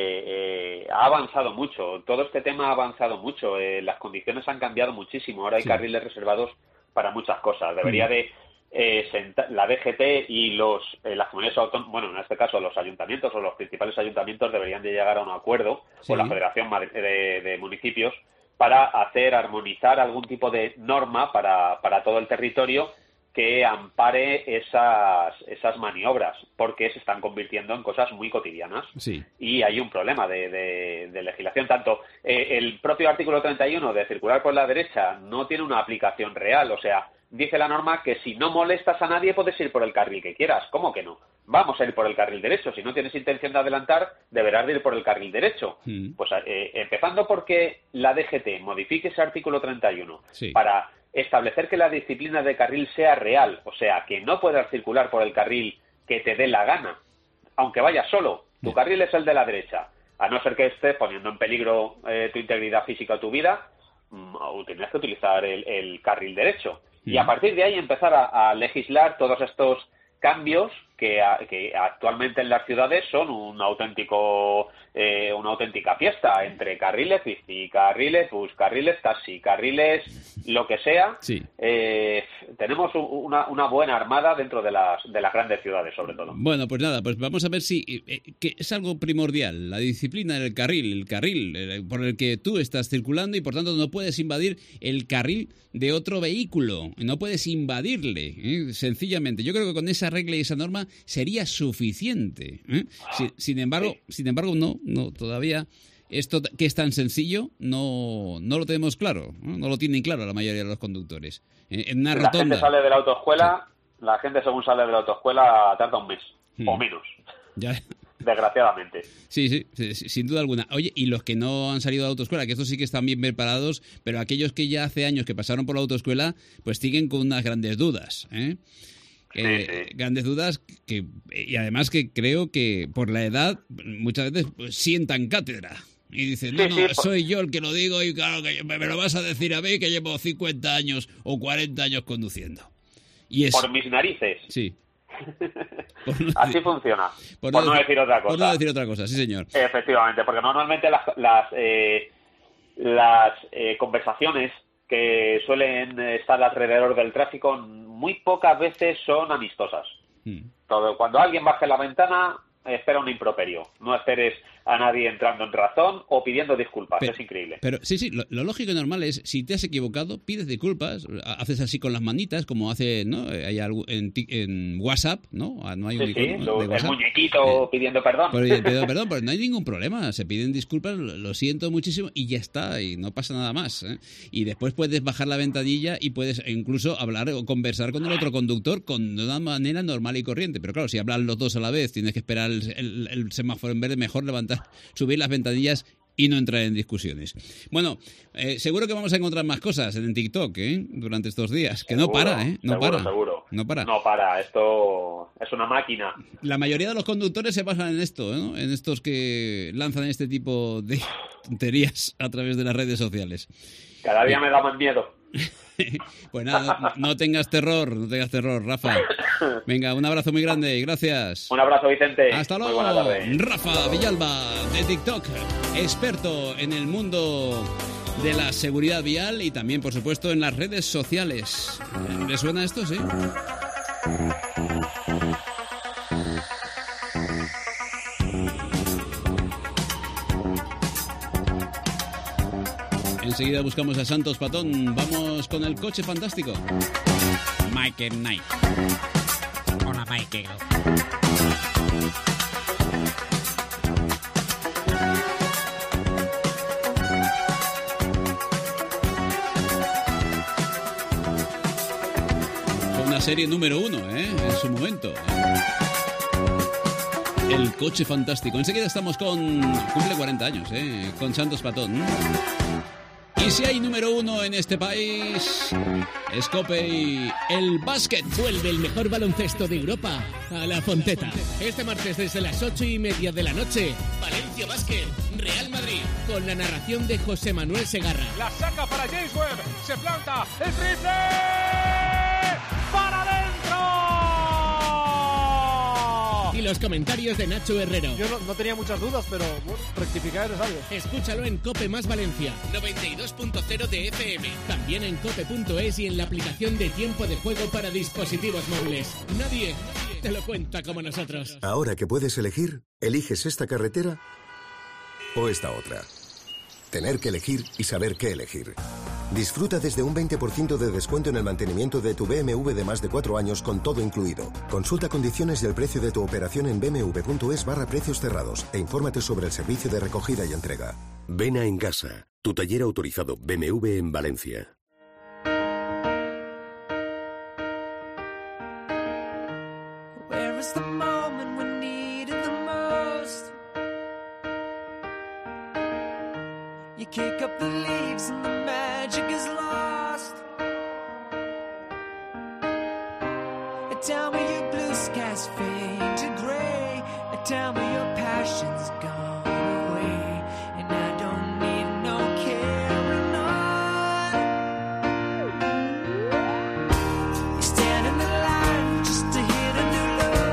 Eh, ha avanzado mucho. Todo este tema ha avanzado mucho. Eh, las condiciones han cambiado muchísimo. Ahora hay sí. carriles reservados para muchas cosas. Debería mm. de... Eh, la D G T y los eh, las comunidades autónomas, bueno, en este caso los ayuntamientos o los principales ayuntamientos deberían de llegar a un acuerdo sí. con la Federación de, de Municipios para hacer armonizar algún tipo de norma para, para todo el territorio que ampare esas esas maniobras, porque se están convirtiendo en cosas muy cotidianas sí. y hay un problema de, de, de legislación. Tanto eh, el propio artículo treinta y uno de circular por la derecha no tiene una aplicación real, o sea, dice la norma que si no molestas a nadie puedes ir por el carril que quieras. ¿Cómo que no? Vamos a ir por el carril derecho. Si no tienes intención de adelantar, deberás de ir por el carril derecho. Mm. Pues eh, empezando porque la D G T modifique ese artículo treinta y uno sí. para establecer que la disciplina de carril sea real, o sea, que no puedas circular por el carril que te dé la gana, aunque vayas solo. Tu carril es el de la derecha. A no ser que estés poniendo en peligro eh, tu integridad física o tu vida, mmm, tendrás que utilizar el, el carril derecho. Y a partir de ahí empezar a, a legislar todos estos cambios que, a, que actualmente en las ciudades son un auténtico eh, una auténtica fiesta entre carriles bici, carriles bus, carriles taxi, carriles lo que sea. Sí. Eh, tenemos una, una buena armada dentro de las de las grandes ciudades, sobre todo. Bueno, pues nada, pues vamos a ver si eh, que es algo primordial, la disciplina del carril, el carril eh, por el que tú estás circulando y por tanto no puedes invadir el carril de otro vehículo, no puedes invadirle, ¿eh? Sencillamente. Yo creo que con esa regla y esa norma sería suficiente. ¿eh? Sin, sin embargo, sin embargo, no, no, todavía esto que es tan sencillo no, no lo tenemos claro, ¿no? No lo tienen claro la mayoría de los conductores. En, en una la rotonda... gente sale de la autoescuela, sí. la gente según sale de la autoescuela tarda un mes, hmm. o menos. Ya... Desgraciadamente. Sí, sí, sí, sin duda alguna. Oye, y los que no han salido de la autoescuela, que estos sí que están bien preparados, pero aquellos que ya hace años que pasaron por la autoescuela, pues siguen con unas grandes dudas, ¿eh? Sí, eh, sí. Grandes dudas que y además que creo que por la edad muchas veces pues, sientan cátedra. Y dicen, no, sí, no, sí, por... soy yo el que lo digo y claro que me lo vas a decir a mí que llevo cincuenta años o cuarenta años conduciendo. Y es... Por mis narices. Sí. No Así decir, funciona, por, por no, no decir, decir otra cosa. Por no decir otra cosa, sí señor. Efectivamente, porque normalmente las, las, eh, las eh, conversaciones que suelen estar alrededor del tráfico muy pocas veces son amistosas. Hmm. Todo, cuando alguien baje la ventana, espera un improperio. No esperes a nadie entrando en razón o pidiendo disculpas. Pero, es increíble. Pero sí, sí, lo, lo lógico y normal es, si te has equivocado, pides disculpas, haces así con las manitas, como hace, ¿no? Hay algo en, en WhatsApp, ¿no? No hay un sí, icono, sí, ¿no? el muñequito eh, pidiendo perdón. Pero, pido perdón, pero no hay ningún problema. Se piden disculpas, lo siento muchísimo y ya está, y no pasa nada más, ¿eh? Y después puedes bajar la ventanilla y puedes incluso hablar o conversar con el otro conductor con de una manera normal y corriente. Pero claro, si hablan los dos a la vez, tienes que esperar el, el, el semáforo en verde, mejor levantar, subir las ventanillas y no entrar en discusiones. Bueno, eh, seguro que vamos a encontrar más cosas en TikTok, ¿eh? Durante estos días. Que seguro, no para, ¿eh? No seguro, para. Seguro. No para. No para. Esto es una máquina. La mayoría de los conductores se basan en esto, ¿no? En estos que lanzan este tipo de tonterías a través de las redes sociales. Cada día me da más miedo. Pues nada, no, no tengas terror, no tengas terror, Rafa. Venga, un abrazo muy grande y gracias. Un abrazo, Vicente. Hasta luego. Rafa Villalba, de TikTok, experto en el mundo de la seguridad vial y también, por supuesto, en las redes sociales. ¿Le suena esto, sí? Enseguida buscamos a Santos Patón. Vamos con el coche fantástico. Michael Knight. Hola, Michael. Fue una serie número uno, ¿eh? En su momento. El coche fantástico. Enseguida estamos con... Cumple cuarenta años, ¿eh? Con Santos Patón. Y si hay número uno en este país, Scopey, el básquet. Vuelve el mejor baloncesto de Europa a La Fonteta. Este martes desde las ocho y media de la noche, Valencia Básquet, Real Madrid, con la narración de José Manuel Segarra. La saca para James Webb, se planta, el triple, para adentro. Y los comentarios de Nacho Herrero. Yo no, no tenía muchas dudas, pero bueno, rectificar es sabio. Escúchalo en Cope Más Valencia, noventa y dos punto cero de F M. También en cope punto es y en la aplicación de Tiempo de Juego para dispositivos móviles. Nadie, nadie te lo cuenta como nosotros. Ahora que puedes elegir, ¿eliges esta carretera o esta otra? Tener que elegir y saber qué elegir. Disfruta desde un veinte por ciento de descuento en el mantenimiento de tu B M W de más de cuatro años con todo incluido. Consulta condiciones y el precio de tu operación en bmw.es barra precios cerrados e infórmate sobre el servicio de recogida y entrega. Ven a Engasa, tu taller autorizado B M W en Valencia. Kick up the leaves and the magic is lost. Tell me your blue skies fade to gray. Tell me your passion's gone away. And I don't need no carrying on. You stand in the line just to hit a new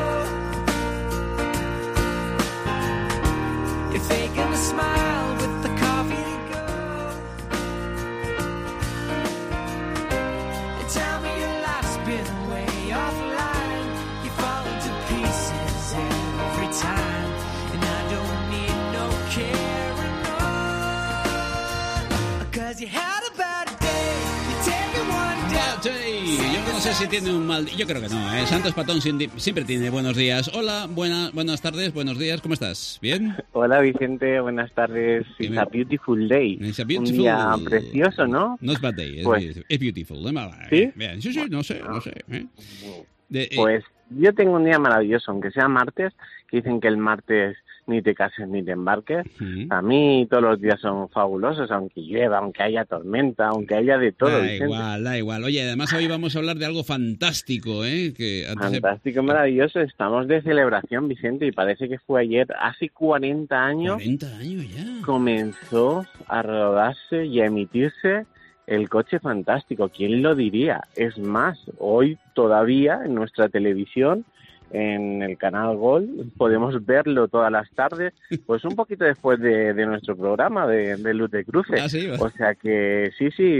low. You're faking a smile with the coffee. Yo no sé si tiene un mal... Yo creo que no, ¿eh? Santos Patón siempre tiene buenos días. Hola, buena, buenas tardes, buenos días, ¿cómo estás? ¿Bien? Hola Vicente, buenas tardes. It's a beautiful day. It's a beautiful... Un día precioso, ¿no? No es bad day, es, pues... es beautiful. ¿Sí? Bien, sí, sí, no sé, no sé. ¿eh? De, eh... Pues yo tengo un día maravilloso, aunque sea martes, que dicen que el martes ni te cases ni te embarques. Uh-huh. A mí todos los días son fabulosos, aunque llueva, aunque haya tormenta, aunque haya de todo. Da Vicente. igual, da igual. Oye, además hoy vamos a hablar de algo fantástico, ¿eh? Que fantástico, de... maravilloso. Estamos de celebración, Vicente, y parece que fue ayer, hace cuarenta años. cuarenta años ya. Comenzó a rodarse y a emitirse El Coche Fantástico. ¿Quién lo diría? Es más, hoy todavía en nuestra televisión, en el canal Gol, podemos verlo todas las tardes, pues un poquito después de, de nuestro programa de, de Luz de Cruce. Ah, ¿sí? O sea que sí, sí,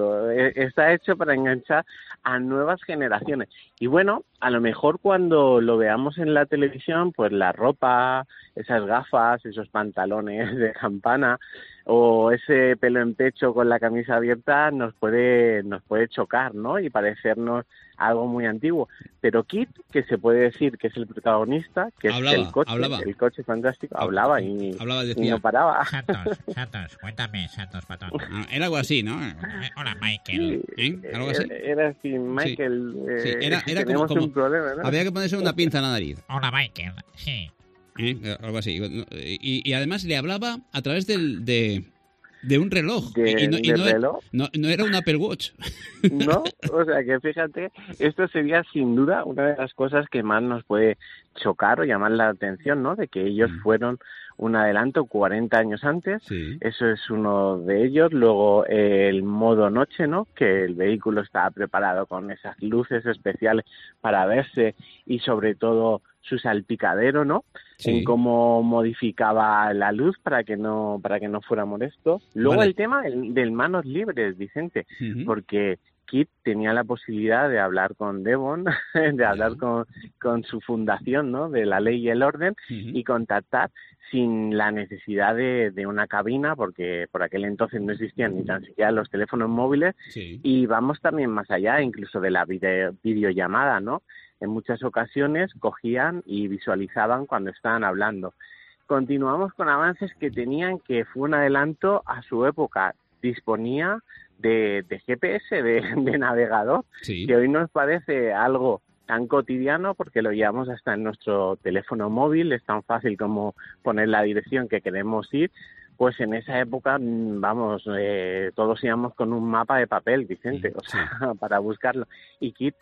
está hecho para enganchar a nuevas generaciones. Y bueno, a lo mejor cuando lo veamos en la televisión, pues la ropa, esas gafas, esos pantalones de campana o ese pelo en pecho con la camisa abierta nos puede nos puede chocar, ¿no? Y parecernos algo muy antiguo. Pero Kit, que se puede decir que es el protagonista, que hablaba, es el coche, hablaba. el coche fantástico, hablaba y, hablaba, decía, y no paraba. Santos, Santos, cuéntame, Santos Patón. Ah, era algo así, ¿no? Hola, Michael. ¿Eh? ¿Algo así? Era, era así, Michael. Sí. Eh, sí, era, era tenemos como, como, un problema, ¿no? Había que ponerse una pinza en la nariz. Hola, Michael. Sí. ¿Eh? Algo así. Y, y además le hablaba a través del... de... De un reloj. ¿De, y no, y de no, reloj? No, no era un Apple Watch. No, o sea que fíjate, esto sería sin duda una de las cosas que más nos puede chocar o llamar la atención, ¿no? De que ellos mm. fueron un adelanto cuarenta años antes. Sí. Eso es uno de ellos. Luego eh, el modo noche, ¿no? Que el vehículo estaba preparado con esas luces especiales para verse y sobre todo su salpicadero, ¿no? Sí. En cómo modificaba la luz para que no para que no fuera molesto. Luego vale. el tema del, del manos libres, Vicente, uh-huh. porque Kit tenía la posibilidad de hablar con Devon, de hablar uh-huh. con, con su fundación, ¿no? De la ley y el orden, uh-huh. y contactar sin la necesidad de, de una cabina, porque por aquel entonces no existían ni tan siquiera los teléfonos móviles, sí. y vamos también más allá, incluso de la video, videollamada, ¿no? En muchas ocasiones cogían y visualizaban cuando estaban hablando. Continuamos con avances que tenían, que fue un adelanto a su época. Disponía de, de G P S, de, de navegador, sí. que hoy nos parece algo tan cotidiano porque lo llevamos hasta en nuestro teléfono móvil, es tan fácil como poner la dirección que queremos ir. Pues en esa época, vamos, eh, todos íbamos con un mapa de papel, Vicente, o sea, sí. para buscarlo. Y Kit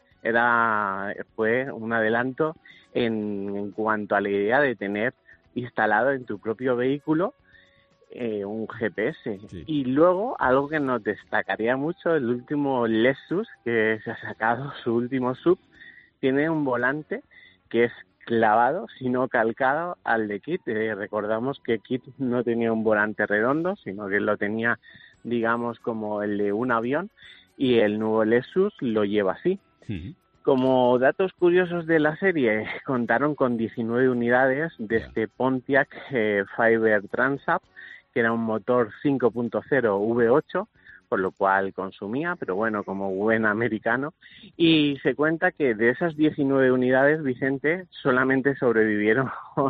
era fue un adelanto en, en cuanto a la idea de tener instalado en tu propio vehículo eh, un G P S. Sí. Y luego, algo que nos destacaría mucho, el último Lexus, que se ha sacado su último sub, tiene un volante que es clavado, sino calcado al de Kit. Eh, recordamos que Kit no tenía un volante redondo, sino que lo tenía, digamos, como el de un avión, y el nuevo Lexus lo lleva así. Uh-huh. Como datos curiosos de la serie, contaron con diecinueve unidades de yeah. este Pontiac eh, Fiber Transat, que era un motor cinco punto cero V ocho, por lo cual consumía, pero bueno, como buen americano. Y se cuenta que de esas diecinueve unidades, Vicente, solamente sobrevivieron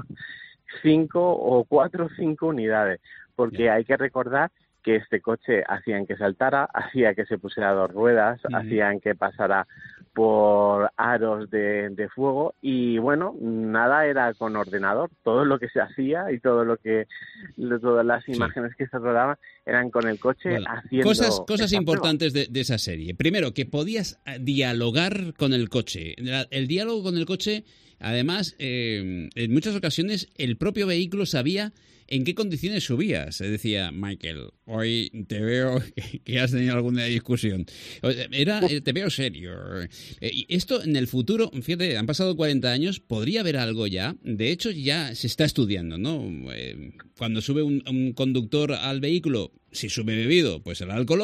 cinco o cuatro o cinco unidades, porque yeah. hay que recordar que este coche hacían que saltara, hacía que se pusiera dos ruedas, uh-huh. hacían que pasara por aros de, de fuego, y bueno, nada era con ordenador, todo lo que se hacía y todo lo que lo, todas las imágenes sí. que se rodaban eran con el coche bueno, haciendo cosas cosas importantes de, de esa serie. Primero, que podías dialogar con el coche. El, el diálogo con el coche, además, eh, en muchas ocasiones el propio vehículo sabía en qué condiciones subías. Decía, Michael, hoy te veo que has tenido alguna discusión. Era, te veo serio. Y esto en el futuro, fíjate, han pasado cuarenta años, podría haber algo ya. De hecho, ya se está estudiando, ¿no? Cuando sube un, un conductor al vehículo, si sube bebido, pues el alcoloc.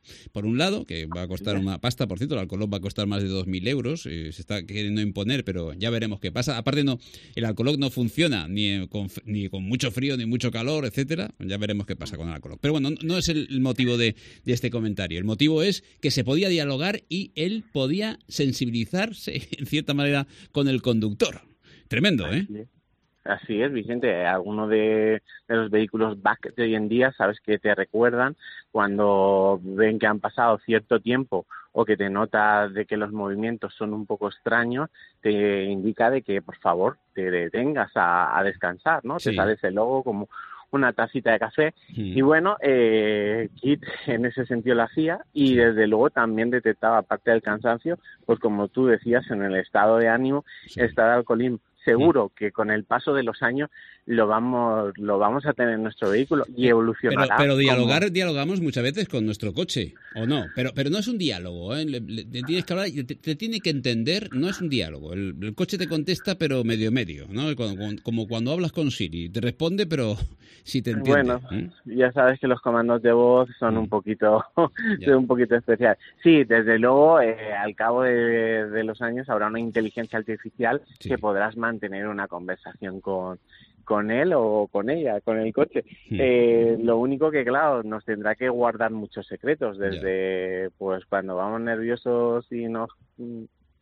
por un lado, que va a costar una pasta, por cierto, el alcohol va a costar más de dos mil euros, eh, se está queriendo imponer, pero ya veremos qué pasa. Aparte, no, el alcohol no funciona ni con, ni con mucho frío, ni mucho calor, etcétera. Ya veremos qué pasa con el alcohol. Pero bueno, no, no es el motivo de, de este comentario. El motivo es que se podía dialogar y él podía sensibilizarse, en cierta manera, con el conductor. Tremendo, ¿eh? Así es, Así es Vicente. Algunos de, de los vehículos B A C de hoy en día, sabes que te recuerdan cuando ven que han pasado cierto tiempo o que te notas de que los movimientos son un poco extraños, te indica de que, por favor, te detengas a, a descansar, ¿no? Sí. Te sale ese logo como una tacita de café. Sí. Y bueno, eh, Kit en ese sentido lo hacía y desde luego también detectaba, aparte del cansancio, pues como tú decías, en el estado de ánimo, sí. el estado de alcoholismo. Seguro que con el paso de los años lo vamos lo vamos a tener en nuestro vehículo y evolucionará. Pero, pero dialogar, como... dialogamos muchas veces con nuestro coche, ¿o no? Pero pero no es un diálogo, ¿eh? Le, le, le tienes que hablar, te, te tiene que entender, no es un diálogo. El, el coche te contesta, pero medio medio, ¿no? Como, como cuando hablas con Siri, te responde, pero sí te entiende. Bueno, ¿eh? Ya sabes que los comandos de voz son mm. un poquito un poquito especiales. Sí, desde luego, eh, al cabo de, de los años habrá una inteligencia artificial sí. que podrás mantener tener una conversación con, con él o con ella, con el coche. Sí. Eh, lo único que, claro, nos tendrá que guardar muchos secretos, desde yeah. pues cuando vamos nerviosos y nos, mm.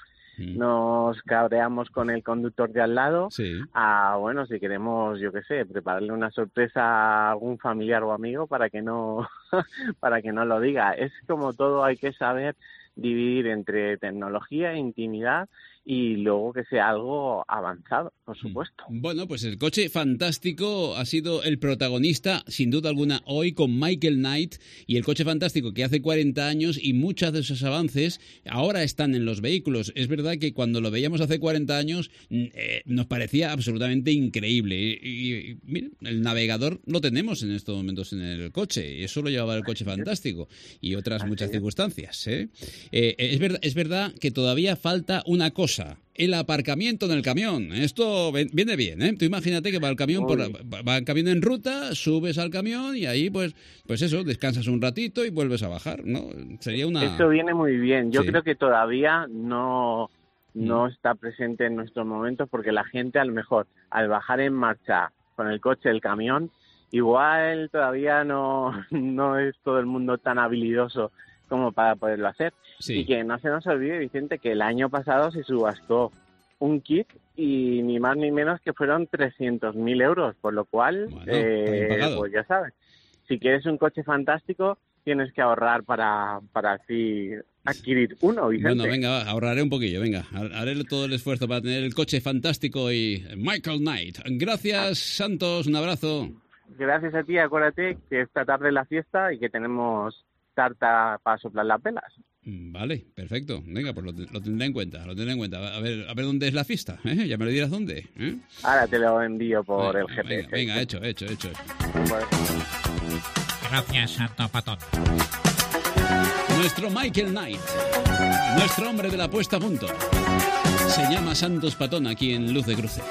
nos cabreamos con el conductor de al lado, sí. a, bueno, si queremos, yo qué sé, prepararle una sorpresa a algún familiar o amigo para que no, para que no lo diga. Es como todo, hay que saber dividir entre tecnología e intimidad y luego que sea algo avanzado, por supuesto. Bueno, pues el coche fantástico ha sido el protagonista, sin duda alguna, hoy con Michael Knight, y el coche fantástico que hace cuarenta años y muchos de esos avances ahora están en los vehículos. Es verdad que cuando lo veíamos hace cuarenta años eh, nos parecía absolutamente increíble. Y, y, y mira, el navegador lo tenemos en estos momentos en el coche, y eso lo llevaba el coche fantástico y otras Así muchas es. circunstancias. ¿eh? Eh, es, verdad, es verdad que todavía falta una cosa. El aparcamiento en el camión. Esto viene bien, ¿eh? Tú imagínate que va el camión por, va el camión en ruta, subes al camión y ahí pues pues eso, descansas un ratito y vuelves a bajar, ¿no? Sería una... Eso viene muy bien. Yo sí. creo que todavía no, no está presente en nuestros momentos porque la gente a lo mejor al bajar en marcha con el coche, el camión, igual todavía no, no es todo el mundo tan habilidoso como para poderlo hacer. Sí. Y que no se nos olvide, Vicente, que el año pasado se subastó un kit y ni más ni menos que fueron trescientos mil euros, por lo cual, bueno, eh, pues ya sabes, si quieres un coche fantástico, tienes que ahorrar para, para así adquirir uno, Vicente. Bueno, venga, va, ahorraré un poquillo, venga, haré todo el esfuerzo para tener el coche fantástico y Michael Knight. Gracias, Santos, un abrazo. Gracias a ti, acuérdate que esta tarde es la fiesta y que tenemos tarta para soplar las velas. Vale, perfecto. Venga, pues lo, lo tendré en cuenta, lo tendré en cuenta. A ver, a ver dónde es la fiesta, ¿eh? Ya me lo dirás dónde, ¿eh? Ahora te lo envío por venga, el G P S. Venga, venga, hecho, hecho, hecho. Gracias, Santo Patón. Nuestro Michael Knight, nuestro hombre de la puesta a punto, se llama Santos Patón aquí en Luz de Cruce.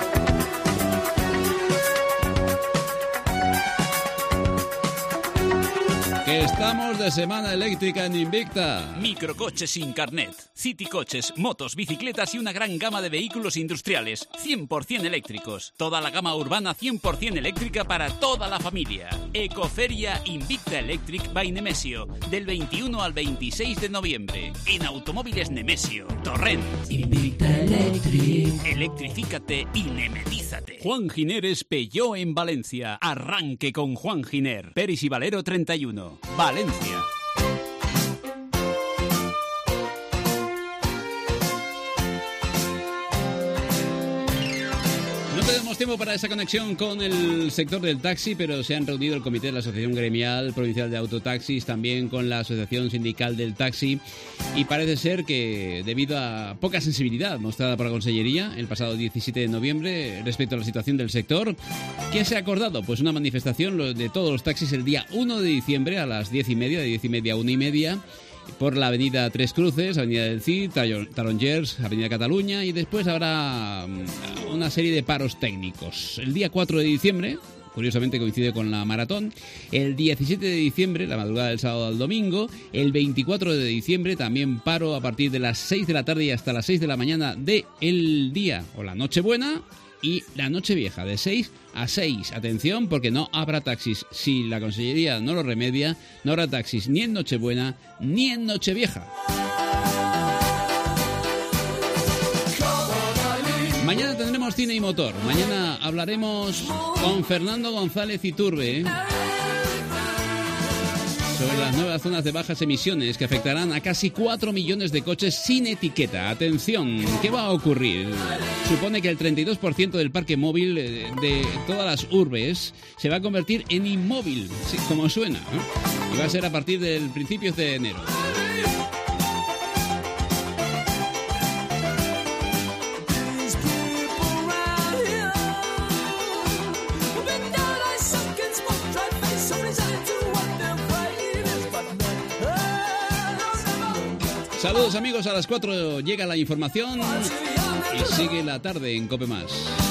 Que estamos de semana eléctrica en Invicta. Microcoches sin carnet, citicoches, motos, bicicletas y una gran gama de vehículos industriales cien por ciento eléctricos. Toda la gama urbana cien por ciento eléctrica para toda la familia. Ecoferia Invicta Electric by Nemesio, del veintiuno al veintiséis de noviembre. En Automóviles Nemesio, Torrent. Invicta Electric. Electrifícate y nemedízate. Juan Giner Peugeot en Valencia. Arranque con Juan Giner. Peris y Valero treinta y uno. Valencia. No tenemos tiempo para esa conexión con el sector del taxi, pero se han reunido el comité de la Asociación Gremial Provincial de Autotaxis, también con la Asociación Sindical del Taxi, y parece ser que debido a poca sensibilidad mostrada por la Consellería el pasado diecisiete de noviembre respecto a la situación del sector, ¿qué se ha acordado? Pues una manifestación de todos los taxis el día uno de diciembre a las diez y media, de diez y media a una y media, por la avenida Tres Cruces, avenida del Cid, Tarongers, avenida Cataluña, y después habrá una serie de paros técnicos. El día cuatro de diciembre, curiosamente coincide con la maratón. El diecisiete de diciembre, la madrugada del sábado al domingo. El veinticuatro de diciembre, también paro a partir de las seis de la tarde y hasta las seis de la mañana de el día o la Nochebuena. Y la Nochevieja, de seis a seis. Atención, porque no habrá taxis. Si la Consellería no lo remedia, no habrá taxis ni en Nochebuena ni en Nochevieja. Mañana tendremos cine y motor. Mañana hablaremos con Fernando González Iturbe, ¿eh?, sobre las nuevas zonas de bajas emisiones que afectarán a casi cuatro millones de coches sin etiqueta. Atención, ¿qué va a ocurrir? Supone que el treinta y dos por ciento del parque móvil de todas las urbes se va a convertir en inmóvil, sí, como suena, ¿eh? Y va a ser a partir del principios de enero. Saludos amigos, a las cuatro llega la información y sigue la tarde en COPE Más.